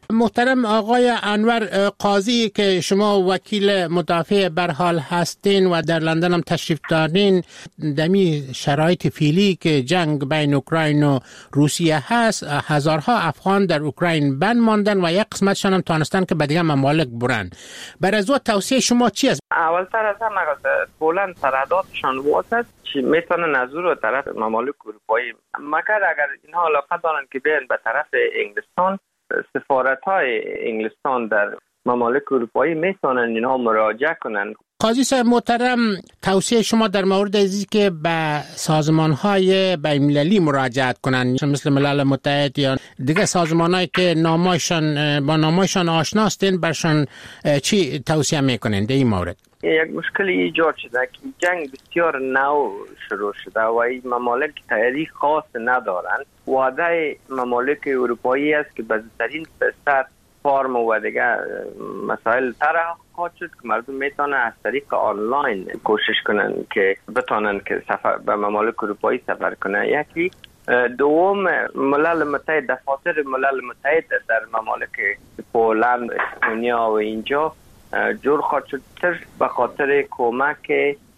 محترم آقای انور قاضی که شما وکیل مدافع برحال هستین و در لندن هم تشریف دارین، دمی شرایط فعلی که جنگ بین اوکراین و روسیه هست، هزارها افغان در اوکراین بند ماندن و یک قسمتشان هم تانستن که به دیگه ممالک برن. بر از او توصیه شما چی است؟ اولتر از همه پولند سرحداتشان واسط چی میتونن از او رو طرف ممالک اروپایی، مگر اگر اینها علاقه دارن که بیان به طرف انگلستان، سفارت های انگلستان در ممالک اروپایی میتونن اینها مراجعه کنن. قاضی صاحب محترم، توصیه شما در مورد ازی که به سازمان های بین المللی مراجعت کنن مثل ملل متحد یا دیگه سازمان هایی که نامایشان با نامایشان آشناستین برشان چی توصیه میکنین در این مورد؟ یک مشکلی ایجاد شده که جنگ بسیار نو شروع شده و این ممالک تاریخ خاص ندارن. وعده ممالک اروپایی است که بزرگترین سطح فارم و دیگه مسائل طرح خواهد شد که مردم میتونن از طریق آنلاین کوشش کنن که بتونن که سفر به ممالک اروپایی سفر کنن. یکی دوم، ملل متحد، دفاتر ملل متحد در ممالک پولند، اسپانیا و اینجا جور خواهد شد صرف به خاطر کمک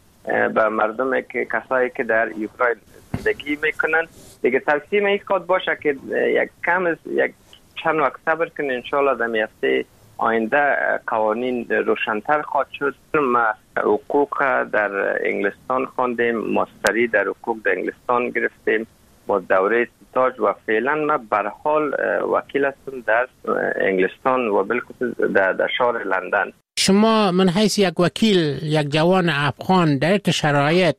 به مردم که کسایی که در اوکراین زندگی میکنن. دیگه ترسیم این خواهد باشه که یک کم از یک چند وقت صبر کنه، انشاءالله در میفته آینده قوانین روشن‌تر خواهد شد. ما حقوق در انگلستان خواندیم، ماستری در حقوق در انگلستان گرفتیم با دوره ستاج و فعلا ما برحال وکیل هستم در انگلستان و بالخصوص در, در شهر لندن. شما من حیث یک وکیل، یک جوان افغان در شرایط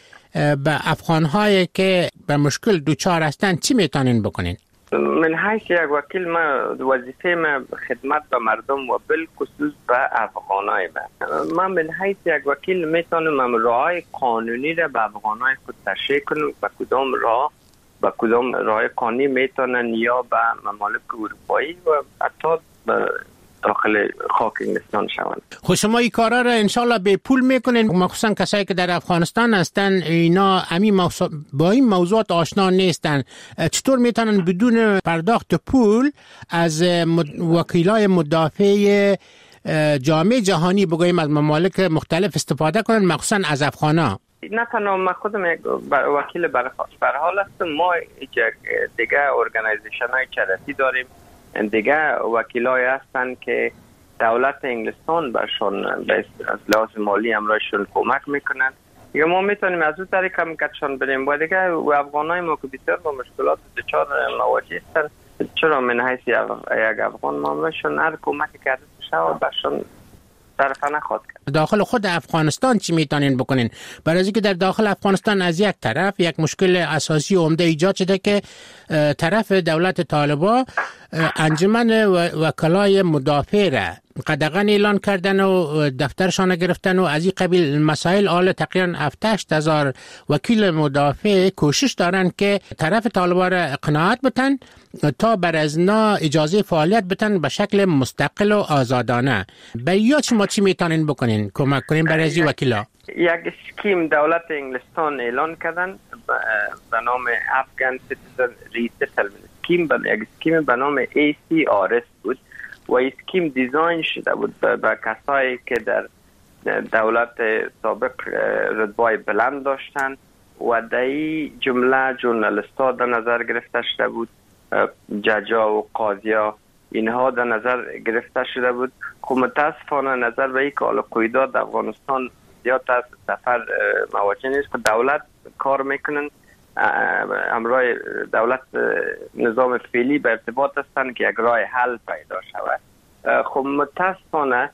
به افغان‌هایی که به مشکل دوچار هستند چی میتونین بکنین؟ من حیث یک وکیل، ما وظیفه ما خدمت به مردم و بالخصوص به افغانای ما. من من حیث یک وکیل میتونم راه قانونی را به افغانای خود تشریح کنم و کدام راه با کدام راه قانونی میتونن یا به ممالک اروپایی و حتی به داخل خاک انگلستان شوند. خب شما این کارا را انشالله به پول میکنین، مخصوصا کسایی که در افغانستان هستن اینا امی موضوع با این موضوعات آشنا نیستن، چطور میتونن بدون پرداخت پول از وکیلای مدافع جامعه جهانی بگوییم از ممالک مختلف استفاده کنن، مخصوصا از افغانا؟ نه تنها من خودم یک وکیل برحال هستم، ما دیگه ارگانیزیشن های چریتی داریم، دیگه وکیل های هستن که دولت انگلستان برشان از لحاظ مالی امرایشون کمک میکنن. دیگه ما میتونیم از اون طریق هم کتشان بریم و دیگه و افغان های ما که بسیار با مشکلات دچار مواجه هستن، چرا من حیث یک افغان ما امرایشون هر کمکی کرده شود برشان طرفا نخواد کرد. داخل خود افغانستان چی میتونین بکنین؟ برای اینکه در داخل افغانستان از یک طرف یک مشکل اساسی و عمده ایجاد شده که طرف دولت طالبان انجمن وکلای مدافع را قدغن اعلان کردن و دفترشان گرفتن و از این قبیل مسائل. آل تقریبا هفتاد هزار وکیل مدافع کوشش دارن که طرف طالبان را اقناعت بتن تا بر از نا اجازه فعالیت بتن به شکل مستقل و آزادانه. به یا شما چی میتونین بکنین کمک کنین برای از این وکیلا؟ یک اسکیم دولت انگلستان اعلان کردن به نام افغان سیتیزن ریسیتلمنت اسکیم، یک اسکیم به نام ای سی آر اس بود و اسکیم دیزاین شده بود به کسایی که در دولت سابق رتبه بلند داشتن و در این جمله ژورنالیست‌ها در نظر گرفته شده بود، ججا و قاضیا اینها در نظر گرفته شده بود. خب متاسفانه نظر به این که حالا قیدات افغانستان زیاد از سفر مواجه نیست که دولت کار میکنن، امرای دولت نظام فعلی به ارتباط هستن که یک راه حل پیدا شود. خب متاسفانه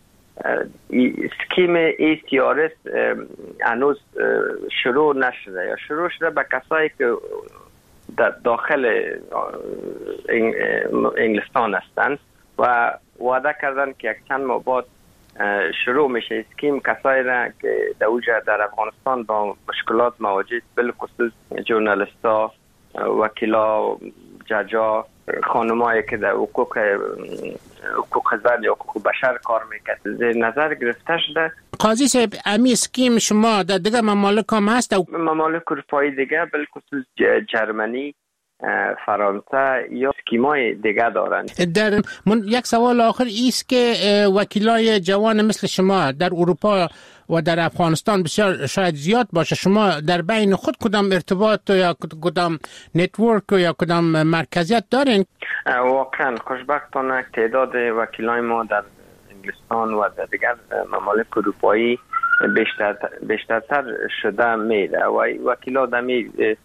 اسکیم ای سی آر اس هنوز شروع نشده یا شروع شده به کسایی که داخل انگلستان هستند و وعده کردن که یک چند ماه بعد شروع میشه اسکیم. کسایی را که در اوجه در افغانستان با مشکلات مواجه بالخصوص ژورنالیست‌ها، وکیلا، ججا، خانمایی که در حقوق حقوق زن یا حقوق بشر کار میکنند زیر نظر گرفته شده. قاضی صاحب امی اسکیم شما در دیگه ممالک هم هست؟ ممالک اروپایی دیگه بالخصوص جرمنی، فرانسه یا اسکیمای دیگه دارند. در من یک سوال آخر ایست که وکیلای جوان مثل شما در اروپا و در افغانستان بسیار شاید زیاد باشه، شما در بین خود کدام ارتباط یا کدام نتورک یا کدام مرکزیت دارین؟ واقعا خوشبختانه تعداد وکیلای ما در انگلستان و در دیگر ممالک اروپایی بیشتر بیشترتر شده میره و وکیلا دمی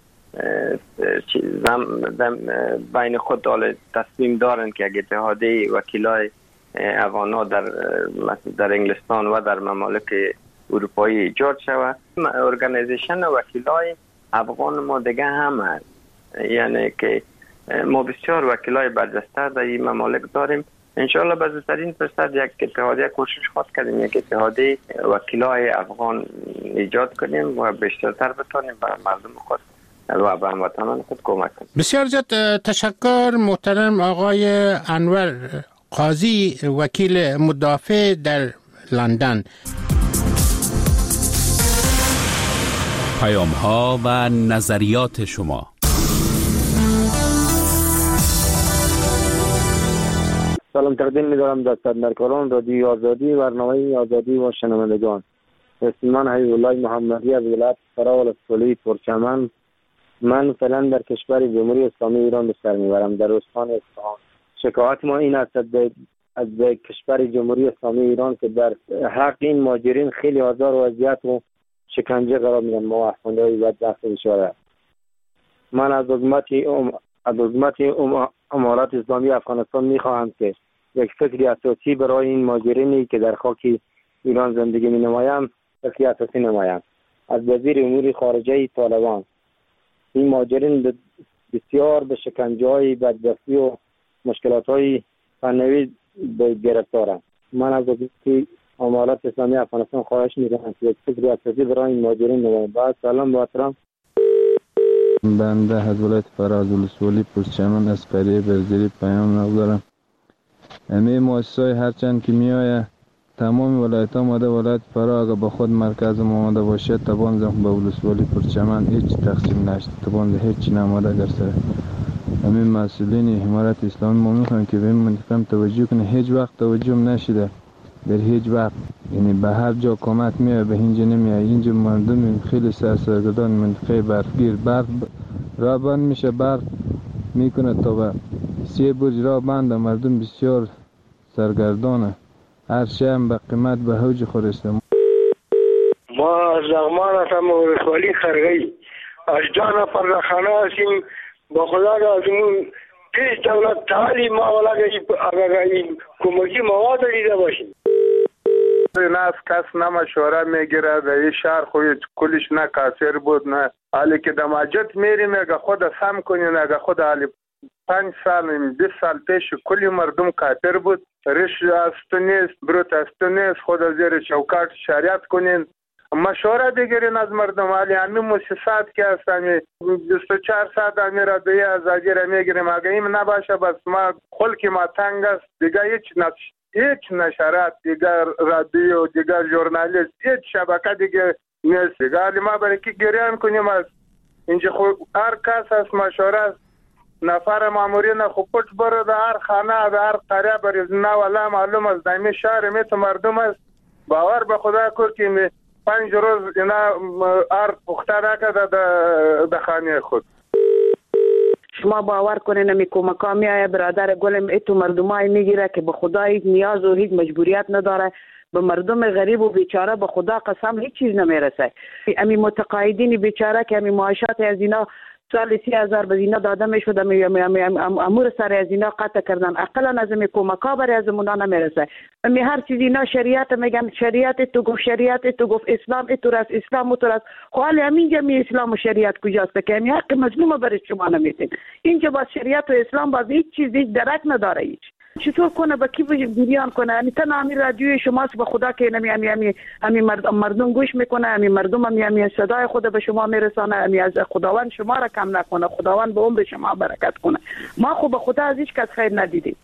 بین خود دال تصمیم دارند که اگه اتحادیه وکیلای افغانا در در انگلستان و در ممالک اروپایی ایجاد شود، ارگانیزیشن وکیلای افغان ما دیگه هم هست، یعنی که ما بسیار وکیلای برجسته در این ممالک داریم. انشاءالله بزرگترین فرصت یک اتحادیه کوشش خود کردیم یک اتحادیه وکیلای افغان ایجاد کنیم و بیشترتر بتونیم به مردم خود و به هموطنان خود کمک کنیم. بسیار زیاد تشکر محترم آقای انور قاضی، وکیل مدافع در لندن. پیام ها و نظریات شما. سلام تقدیم می‌دارم در خدمتکاران رادیو آزادی و برنامه آزادی و شنوندگان. من حبیب الله محمدی از ولایت فرا ولسوالی پرچمن. من فعلا در کشور جمهوری اسلامی ایران به سر میبرم در استان اصفهان. شکایت ما این است از کشور جمهوری اسلامی ایران که در حق این مهاجرین خیلی آزار و اذیت و شکنجه قرار میدن ما افغان‌های بدبخت بیچاره. من از حکومت از حکومت امارات اسلامی افغانستان میخواهم که یک فکری اساسی برای این مهاجرینی که در خاک ایران زندگی می نمایند فکری اساسی نمایند. از وزیر امور خارجه طالبان این مهاجرین بسیار به شکنجه های بدبختی و مشکلات های فنوی گرفتارند. من از حکومت امارات اسلامی افغانستان خواهش میکنم که یک فکری اساسی برای این مهاجرین نمایند. بعد سلام با احترام. بنده از ولایت فراز ولسوالی پرچمن از قریه برزیری پیام ندارم. امی مؤسسای هرچند که میآید تمام ولایت ها ماده ولایت فرا اگر با خود مرکز آماده باشه تبانزم به ولسوالی پرچمن هیچ تقسیم نشد، تبانز هیچ نماده در سر امی مسئولین امارت اسلامی ما میخوایم که به این منطقه توجه کنه. هیچ وقت توجه نشده در هیچ وقت، یعنی به هر جا کمک میاد به اینجا نمیاد. اینجا مردم خیلی سرسرگردان منطقه برفگیر برف را بند میشه، برف میکنه تا به سی برج را بند، مردم بسیار سرگردانه، هر شی هم به قیمت به اوج خورسته. ما از زغمان هستم ولسوالی خرگی از جان پردخانه هستیم. با خدا لازمون پیش دولت تعالی ما ولا اگر این کمکی مواد دیده باشیم. نه از کس نه مشوره میگیره. در این شهر خوی کلش نه کاسر بود نه حالی که دماجت میریم اگه خود سم کنین اگه خود حالی پنج سال بیست سال پیش کلی مردم کافر بود. ریش است نیست، بروت است نیست، خود از زیر چوکات شریعت کنین، مشوره بگیرین از مردم. حالی همین مؤسسات که هستن بیست و چهار ساعت همین رادیوی آزادی را میگیریم. اگه این نباشه بس ما خلق ما تنگ است دیگه. هیچ نش هیچ نشرات دیگر، رادیو دیگر، ژورنالیست هیچ شبکه دیگه نیست دیگه. حالی ما برای کی گریان کنیم؟ از اینجا خود هر کس از مشوره است. نفر مامورین خوب پشت بره در هر خانه در هر قریه بریز نه ولی معلوم است دایمی شهر میت مردم است. باور به خدا کن که پنج روز اینا هر پخته نکده در خانه خود. شما باور کنین می کمکا میایه برادر گلم ایتو مردمای میگیره که به خدا هیچ نیاز و هیچ مجبوریت نداره. به مردم غریب و بیچاره به خدا قسم هیچ چیز نمیرسه. امی متقاعدین بیچاره که امی معاشات از اینا سال سی هزار به اینا داده میشد، امور سر از اینا قطع کردن. اقلا از می کمکا برای از مونا نمیرسه. امی هر چیز اینا شریعت میگن، شریعت تو گفت، شریعت تو گفت، اسلام تو راست، اسلام تو راست. خو حالی همینجا می اسلام و شریعت کجاست که امی حق مظلوم برای شما نمیتین. اینجا با شریعت و اسلام باز هیچ چیز هیچ درک نداره. هیچ چطور کنه با کی بیان کنه؟ یعنی تنها همین رادیوی شماست به خدا که نمی امی امی امی مردم مردم گوش میکنه. امی مردم امی امی صدای خود به شما میرسانه. امی از خداوند شما را کم نکنه، خداوند به عمر شما برکت کنه. ما خو به خدا از هیچ کس خیر ندیدیم.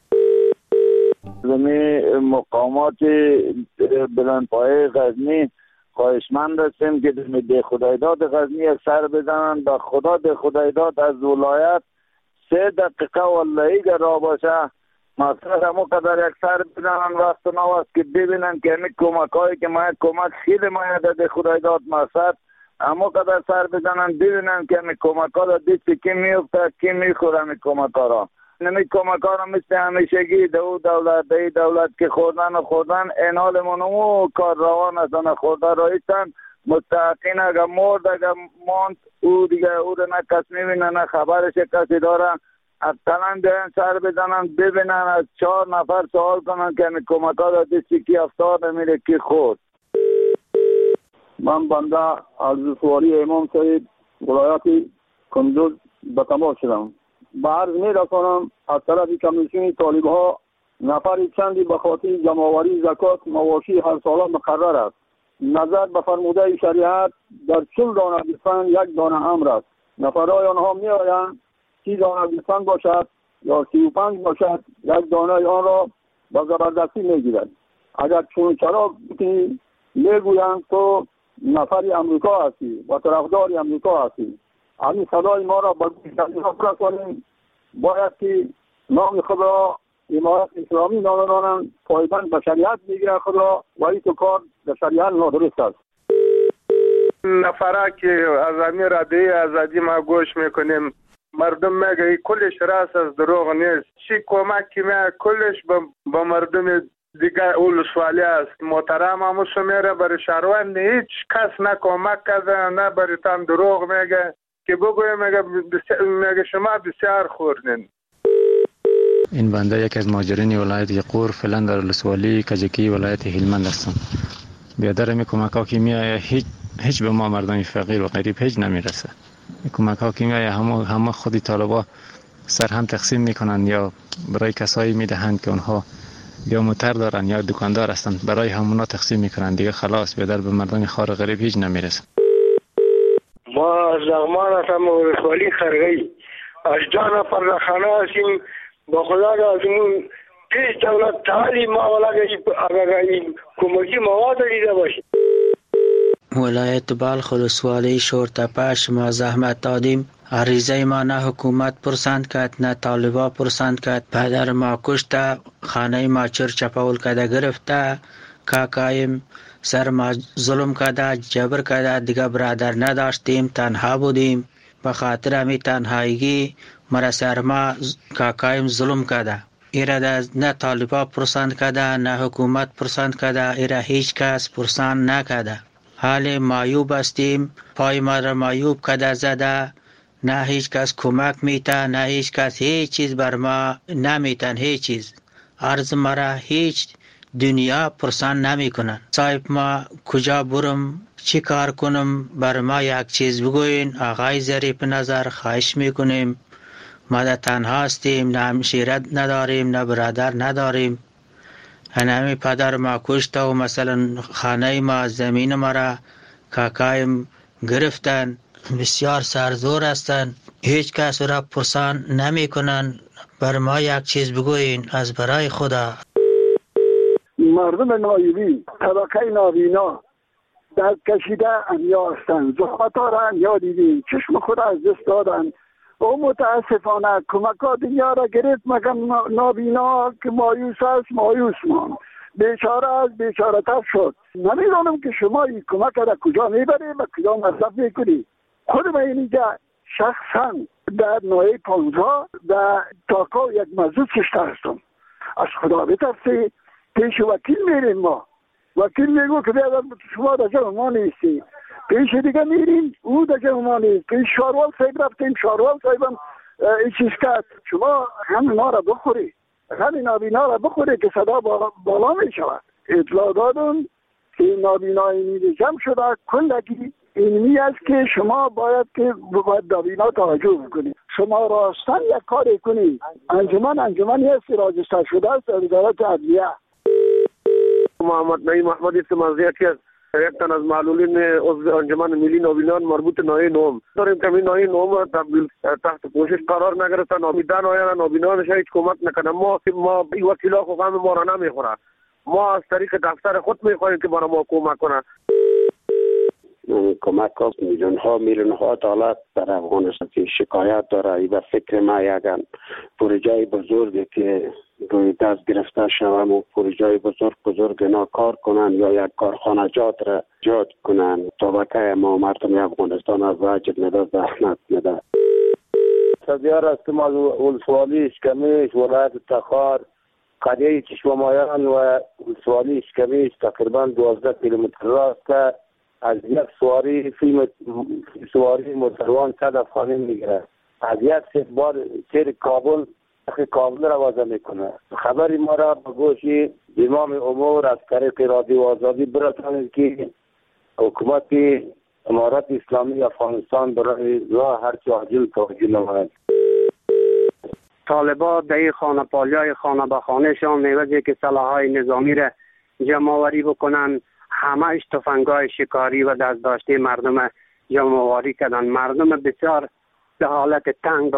زمین مقامات بلندپایه غزنی خواهشمند هستیم که ده خدایداد غزنی سر بزنن. به خدا ده خدایداد از ولایت سه دقیقه والله را باشه مثلا همو قدر یک سر بزنن وقت نواست که ببینن که همین کمک هایی که ما کمک خیلی ما یاده خدای داد مقصد همو قدر سر بزنن ببینن که همین کمک ها را دیستی که میفته که میخور همین کمک ها را همین کمک ها را مثل همیشگی دو دولت دی دولت که خوردن و خوردن این حال منو کار روان هستن خورده رایستن مستحقین اگر مرد اگر ماند او دیگه او را نه کس میبینه نه خبرش کسی داره اصلا بیان سر بزنن ببینن از چهار نفر سوال کنن که همین کمک ها را دیستی کی افتاد میره کی خورد. من بنده از سواری امام صاحب ولایت کندوز به تماس شدم. به عرض می رسانم از طرف کمیسیون طالب ها نفر چندی به خاطر جمعآوری زکات مواشی هر ساله مقرر است. نظر به فرموده شریعت در چل دانه گوسفند یک دانه امر است. نفرهای آنها می آیند سی دانه گوسفند باشد یا سی و پنج باشد یک دانه آن را به زبردستی می گیرد. اگر چون چرا می گویند تو نفری امریکا هستی و طرفدار امریکا هستی همین صدای ما را به گوش کنیم باید که نام خود را امارت اسلامی نامانند پایبند به شریعت میگیرند خود را و این تو کار به شریعت نادرست است. نفره که از امیر رادیو آزادی ما گوش میکنیم مردم میگه کلش راست از دروغ نیست چی کمک که میگه کلش به مردم دیگه اول سوالی است محترم همو سمیره برای شهروند هیچ کس نه کمک کرده نه برای تان دروغ میگه که بگوی میگه میگه شما بسیار خوردین. این بنده یک از مهاجرین ولایت یقور فعلا در ولسوالی کجکی ولایت هلمند هستم. بیادر می کمک ها که میآید هیچ هیچ به ما مردم فقیر و غریب هیچ نمیرسه. کمک ها که میآید همه همه خودی طالبا سر هم تقسیم میکنن یا برای کسایی میدهند که اونها یا موتر دارن یا دکاندار هستن برای همونا تقسیم میکنن دیگه خلاص بیادر به مردم خار غریب هیچ نمیرسه. ما از لغمان هستم ولسوالی خرگی از جان فرخانه هستیم با خدا لازمون پیش دولت تعالی ما ولا اگر این کمکی مواد دیده باشیم. ولایت بلخ ولسوالی شورتپش ما زحمت دادیم عریضه ما نه حکومت پرسند کرد نه طالبا پرسند کرد پدر ما کشته خانه ما چر چپاول کرده گرفته کاکایم سر ما ظلم کرده جبر کرده دیگه برادر نداشتیم تنها بودیم به خاطر همی تنهایگی مرا سر ما کاکایم ظلم کرده ایره نه طالبا پرسند کرده نه حکومت پرسند کرده ایره هیچ کس پرسند نکرده حال مایوب هستیم پای ما را مایوب کرده زده نه هیچ کس کمک میتن نه هیچ کس هیچ چیز بر ما نمیتن هیچ چیز عرض مرا هیچ دنیا پرسان نمی کنن صاحب ما کجا برم چی کار کنم بر ما یک چیز بگوین آقای ظریف نظر خواهش میکنیم ما در تنها هستیم نه همشیرت نداریم نه برادر نداریم هنمی پدر ما کشته و مثلا خانه ما زمین ما را کاکایم گرفتن بسیار سرزور هستند هیچ کس را پرسان نمی کنن بر ما یک چیز بگوین از برای خدا. مردم نایبی طبقه نابینا در کشیده انیا هستند زحمت ها را انیا دیدیم چشم خود از دست دادن او متاسفانه کمک ها دنیا را گرفت مگم نابینا که مایوس است مایوس مان بیچاره از بیچاره تر شد نمیدانم که شما این کمک را کجا میبرید و کجا مصرف میکنید. خود من اینجا شخصا در نوعی پانزا در تاکا یک مزود کشته هستم از خدا بترسی پیش وکیل میریم ما وکیل میگو که بیادر شما در جمع ما نیستی پیش دیگه میریم او در جمع ما نیست پیش شاروال صاحب رفتیم شاروال صاحبم این چیز کرد شما همین ما را بخوری همین نابینا را بخوری که صدا بالا می شود. اطلاع دادم که این نابینای میده جمع شده کلگی اینمی است که شما باید که باید نابینا توجه بکنید شما راستن یک کاری کنید انجمن انجمنی است راجستر شده است در وزارت عدلیه. محمد نعیم محمدی است منزیه که یک تن از معلولین عضو انجمن ملی نابینان مربوط نوعی نوم داریم که این نوعی نوم تبدیل تحت پوشش قرار نگرفتن نامیدن آیا نابینانش هیچ کمک نکنه ما ما این وکیلا خو غم ما را نمیخوره ما از طریق دفتر خود میخواهیم که برای ما کمک کنه. کمک ها میلیون ها میلیون ها دلار در افغانستان شکایت داره. ای به فکر ما یکن پروژه بزرگی که روی دست گرفته شوم و پروژه بزرگ بزرگ اینا کار کنن یا یک کارخانه جات را جات کنن. طبقه ما مردم افغانستان از وجد میده، زحمت میده. سدیار هستم از ولسوالی اشکمیش ولایت تخار. قریه چشمامایان و ولسوالی اشکمیش تقریبا دوازده کیلومتر راست از یک سواری فیلم سواری موتروان صد افغانی میگیره. از یک سه بار سیر کابل اخی کابل را وضع میکنه. خبری ما را به گوش امام امور از طریق رادیو آزادی برسانید که حکومت امارت اسلامی افغانستان برای راه هر چه عاجل توجه نماید. طالبا در خانه پالیای خانه به خانه شان میوزی که سلاحهای نظامی را جمع آوری بکنن، همهش تفنگای شکاری و دست داشته مردم جمع آوری کردن. مردم بسیار به حالت تنگ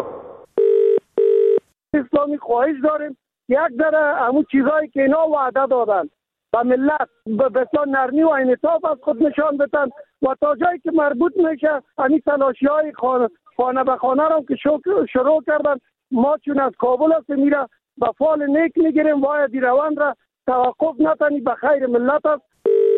اسلامی خواهش داریم یک ذره همون چیزایی که اینا وعده دادن و ملت به بسیار نرمی و انعطاف از خود نشان بدن و تا جایی که مربوط میشه همین تلاشی های خانه, خانه به خانه را که شروع کردن. ما چون از کابل هست میره به فال نیک میگیریم و دی روند را توقف نتنی به خیر ملت است.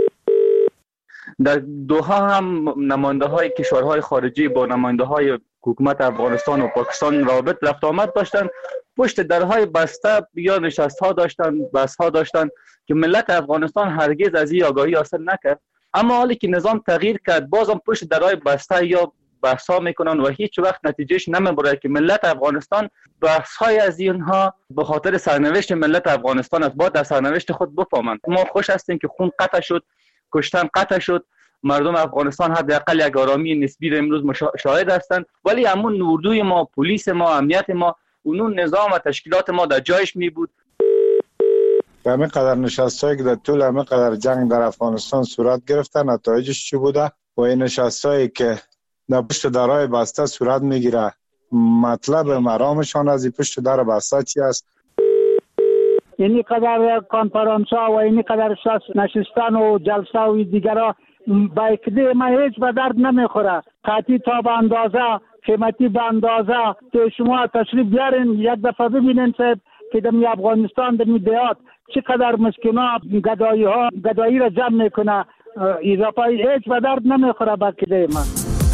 در دوحه هم نماینده های کشورهای خارجی با نماینده های حکومت افغانستان و پاکستان رابط رفت آمد داشتن، پشت درهای بسته یا نشست ها داشتن، بحث ها داشتن که ملت افغانستان هرگز از این آگاهی حاصل نکرد. اما حالی که نظام تغییر کرد بازم پشت درهای بسته یا بحث ها میکنن و هیچ وقت نتیجهش نمیبره که ملت افغانستان بحث های از اینها به خاطر سرنوشت ملت افغانستان است، باید در سرنوشت خود بفهمند. ما خوش هستیم که خون قطع شد، کشتن قطع شد، مردم افغانستان حداقل یک آرامی نسبی را امروز شاهد هستند، ولی همون اردوی ما، پلیس ما، امنیت ما، اون نظام و تشکیلات ما در جایش می بود. همه قدر نشستایی که در طول همه قدر جنگ در افغانستان صورت گرفته نتایجش چی بوده و این نشستایی که در پشت درهای بسته صورت میگیره مطلب مرامشان از این پشت در بسته چی است؟ اینی قدر کانفرانس ها و اینی قدر نشستن و جلسه و دیگرها با اکده ما هیچ به درد نمیخوره. قطعی تا به اندازه، قیمتی به اندازه که شما تشریف بیارین یک دفعه ببینین صاحب که در افغانستان در دیات چقدر مسکینا گدایی ها گدایی را جمع میکنه. اضافه هیچ به درد نمیخوره با اکده ما.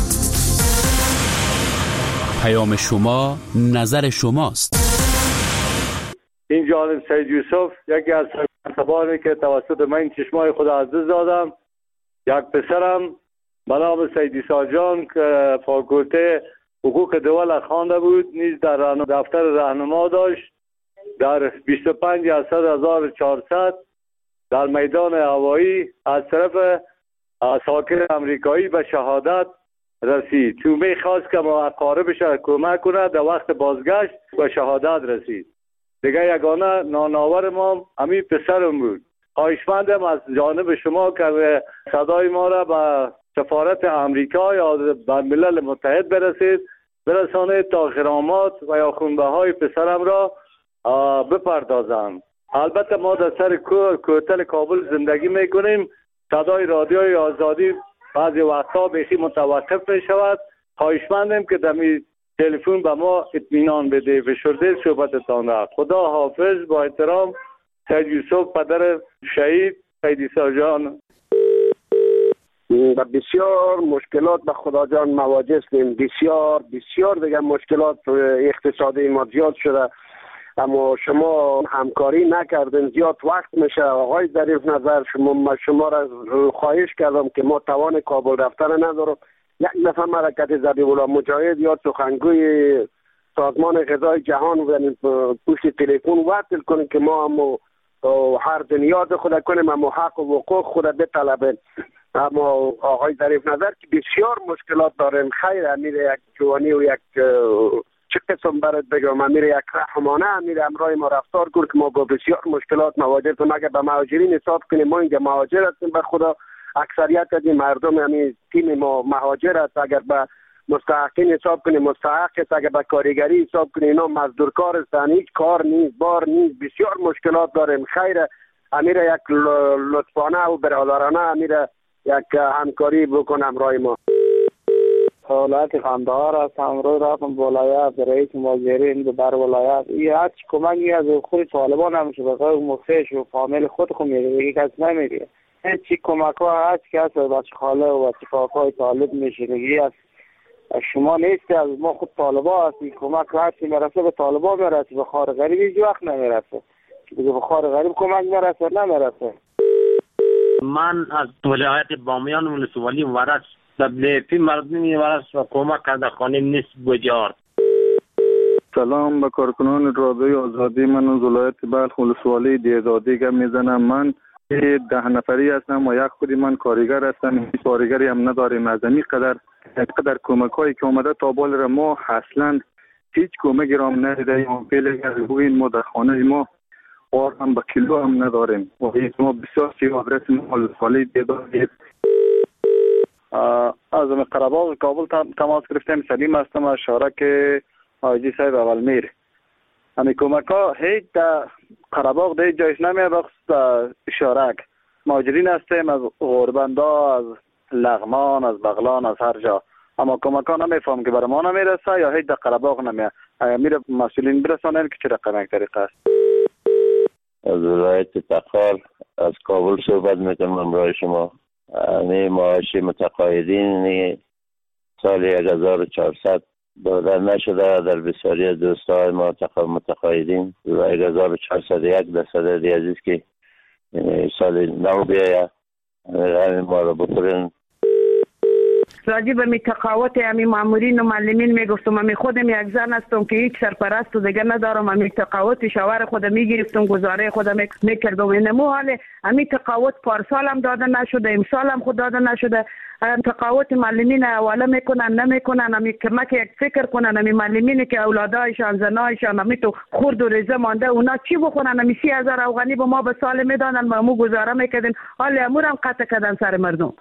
پیام شما نظر شماست. این جانب سید یوسف یکی از سربانی که توسط من چشمای خود از دست دادم. یک پسرم به نام سید عیسی جان که فاکولته حقوق دول خوانده بود، نیز در دفتر راهنما داشت. در بیست و پنج هزار و چهارصد در میدان هوایی از طرف ساکن امریکایی به شهادت رسید. تو میخواست که ما اقاربش کمک کنه، در وقت بازگشت به شهادت رسید. دیگه یگانه ناناور ما همین پسرم بود. خواهشمندم از جانب شما که صدای ما را به سفارت امریکا یا به ملل متحد برسید، برسانید تا غرامات و یا خونبه های پسرم را بپردازم. البته ما در سر کوتل کابل زندگی میکنیم. صدای رادیوی آزادی بعضی وقتا بیخی متوقف می شود. خواهشمندم که دمی تلفن به ما اطمینان بده. فشرده صحبتتان را. خدا حافظ. با احترام سید یوسف پدر شهید سید عیسی جان. و بسیار مشکلات به خدا جان مواجه هستیم. بسیار بسیار دیگه مشکلات اقتصادی ما زیاد شده، اما شما همکاری نکردین، زیاد وقت میشه. آقای ظریف نظر شما شما را خواهش کردم که ما توان کابل رفتن ندارم. یک دفعه حرکت ذبیح الله مجاهد یا سخنگوی سازمان غذای جهان و پشت تلفن وصل کنیم که ما هم هر نیاز خود کنیم، اما حق و حقوق خود بطلبیم. اما آقای ظریف نظر که بسیار مشکلات داریم. خیر امیر یک جوانی و یک چه قسم برات بگم، امیر یک رحمانه امیر امرای ما رفتار کرد که ما با بسیار مشکلات مواجه هستیم. اگر به مهاجرین حساب کنیم ما اینجا مهاجر هستیم به خدا، اکثریت از این مردم همین تیم ما مهاجر است. اگر به مستحقین حساب کنیم مستحق است، اگر به کارگری حساب کنیم اینا مزدور کار هستن، هیچ کار نیست، بار نیست، بسیار مشکلات داریم. خیر امیر یک لطفانه و برادرانه امیر یک همکاری بکنم همراه ما. حالت قندهار است. امروز رفتم ولایت رئیس ماجرین بر ولایت این هر چی کمکی از خود طالبان هم شده بقیه مخیش و فامیل خود خود میده دیگه کس نمیده. هیچ چی کمک ها هر چی کس بچه خاله و بچه کاکای طالب میشه دیگه از شما نیستی، از ما خود طالبا هستی. کمک هر چی میرسه به طالبا میرسه، به خار غریب هیچ وقت نمیرسه. دیگه به خار غریب کمک میرسه نمیرسه. من از ولایت بامیان ولسوالی ورش دبلیفی مردمی ورش و کمک کرده خانه نیست بجار. سلام به کارکنان رادیوی آزادی. من از ولایت بلخ ولسوالی دیزادی گپ میزنم. من ده نفری هستم و یک خودی من کارگر هستم. هیچ کارگری هم نداریم. از این قدر قدر کمک هایی که اومده تا بال را ما اصلا هیچ کمکی را هم ندیدیم. فعلا از بوین ما در خانه ما آر هم به کیلو هم نداریم و هیچ ما بسیار سی آدرس ما ولسوالی دیزادی. از قره‌باغ کابل تماس گرفتیم. سلیم هستم از شارک حاجی صاحب اولمیر. همین کمک ها هیچ در قره‌باغ در جایش نمیه بخصوص شارک. مهاجرین هستیم از غوربندا، از لغمان، از بغلان، از هر جا. اما کمک ها نمیفهم که برای ما نمیرسه یا هیچ در قره‌باغ نمیه. میره مسئولین برسانن که چه رقم یک طریقه است. از ولایت تخار از کابل صحبت میکنم امروز شما. یعنی معاش متقاعدین سال یک هزار و چهارصد داده نشده در بسیاری از دوستای ما متقاعدین و یک هزار و چهارصد و یک درصد عزیز که سال نو بیاید همین ما رو بکنن. راجع به تقاوت امی مامورین و معلمین میگفتم امی خودم یک زن هستم که هیچ سرپرست و دیگه ندارم. امی تقاوت شوهر خودم میگرفتم، گزاره خودم میکردم. اینمو حال امی تقاوت پارسال هم داده نشده، امسال هم خود داده نشده. تقاوت معلمین حواله میکنن نمیکنن. امی کمک یک فکر کنن امی معلمین که اولادایشان زنایشان امی تو خورد و ریزه مانده اونا چی بخونن؟ امی سی هزار افغانی به ما به سال میدادن و مو گزاره میکردن. حال امور هم قطع کردن سر مردم.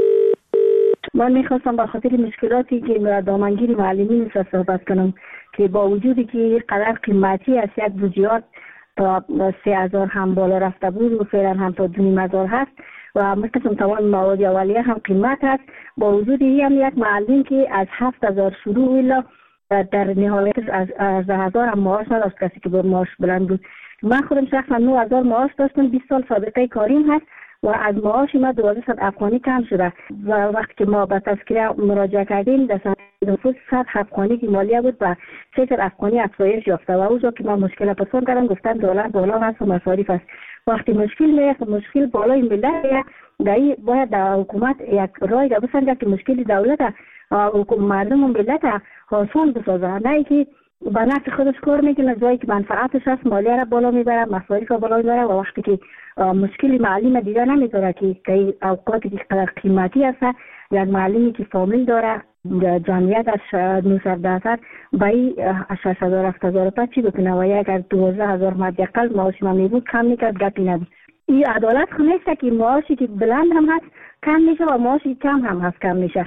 من میخواستم به خاطر مشکلاتی که دامنگیر معلمین را صحبت کنم که با وجودی که قدر قیمتی است، یک بودجات تا سه هزار هم بالا رفته بود و فعلا هم تا دو نیم هزار هست و مثل تمام مواد اولیه هم قیمت هست. با وجودی هم یک معلم که از هفت هزار شروع ویلا در نهایت از از هزار هم معاش نداشت، کسی که با معاش بلند بود. من خودم شخصا نه هزار معاش داشتم، بیست سال سابقه کاریم هست و از معاش ما دوازده صد افغانی کم شده و وقتی که ما به تذکره مراجعه کردیم در سنت نفوس صد افغانی که مالیه بود و سه صد افغانی افزایش یافته و اونجا که ما مشکل پرسان کردم گفتن دلار بالا هست و مصارف است. وقتی مشکل میاد مشکل بالای ملت دایی باید در حکومت یک رای را بسنجه که مشکل دولت حکومت مردم و ملت آسان بسازه، نه که به نفع خودش کار میکنه جایی که منفعتش هست مالیه را بالا میبره، مصارف را بالا میبره و وقتی که مشکل معلم دیگه نمیداره که که اوقاتی که قدر قیمتی هست. یک معلمی که فامیل داره جمعیتش نوصد درصد با این شش هزار هفت هزار تا چی بکنه و یک از دوازده هزار مدیقل معاش ما میبود کم میکرد گپی نبود. این عدالت خو نیست که معاشی که بلند هم هست کم میشه و معاشی کم هم هست کم میشه.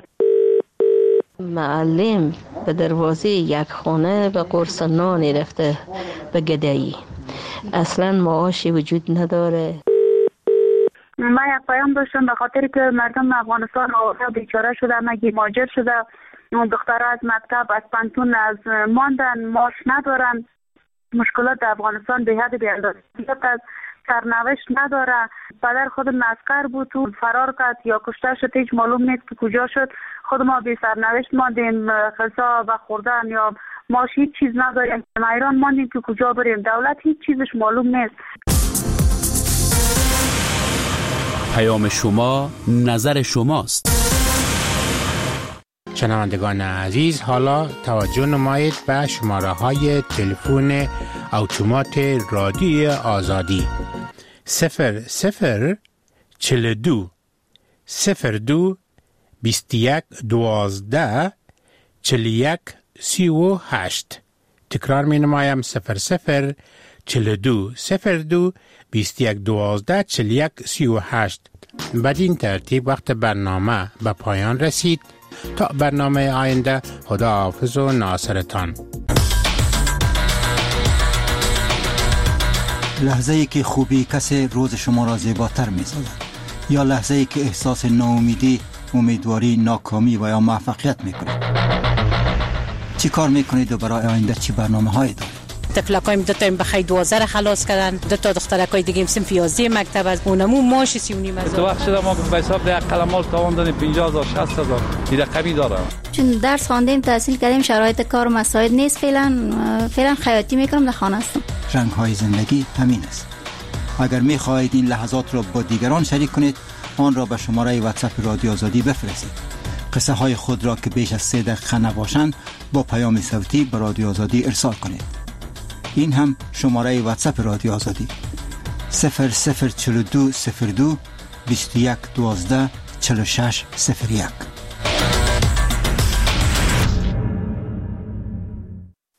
معلم به دروازه یک خانه به قرص نانی رفته به گدایی، اصلا معاشی وجود نداره. من یک پیام داشتم به خاطر که مردم افغانستان آواره بیچاره شده، مگی مهاجر شده، دخترها از مکتب از پانتون از ماندن، معاش ندارن. مشکلات در افغانستان به حد بی‌اندازه است. سرنوشت نداره. پدر خود مسکر بود تو فرار کرد یا کشته شد، هیچ معلوم نیست که کجا شد. خود ما بی سرنوشت ماندیم، غذا و خوردن یا ماش هیچ چیز نداریم. ما ایران ماندیم که کجا بریم، دولت هیچ چیزش معلوم نیست. پیام شما نظر شماست. شنوندگان عزیز، حالا توجه نمایید به شماره های تلفن اتومات رادیوی آزادی صفر صفر چهل و دو صفر دو بیست و یک دوازده چهل و یک سی و هشت. تکرار می نمایم صفر صفر چهل و دو صفر دو بیست و یک دوازده چهل و یک سی و هشت. بدین ترتیب وقت برنامه به پایان رسید. تا برنامه آینده، خدا حافظ و ناصرتان. لحظه‌ای که خوبی کسی روز شما را زیباتر می‌سازد. یا لحظه ای که احساس ناامیدی، امیدواری، ناکامی و یا موفقیت میکنید؟ چی کار میکنید و برای آینده چی برنامه هایی دارید؟ تفلکایم دو تا بخی دوازده خلاص کردن، دو تا دخترکای دیگه هم صنف یازده مکتب از اونمو ماش سی و نیم هزار. تو وقت شده ما به حساب ده قلمال تاوان دادیم پنجاه هزار شصت هزار این رقمی داره. چون درس خواندیم تحصیل کردیم شرایط کار مساعد نیست، فعلا فعلا خیاطی میکنم، در خانه هستم. رنگ های زندگی همین است. اگر میخواهید این لحظات را با دیگران شریک کنید، آن را به شماره واتساپ رادیو آزادی بفرستید. قصه های خود را که بیش از سه دقیقه نباشند با پیام صوتی به رادیو آزادی ارسال کنید. این هم شماره واتساپ رادیو آزادی صفر صفر چهل و دو صفر دو بیست و یک دوازده چهل و شش صفر یک.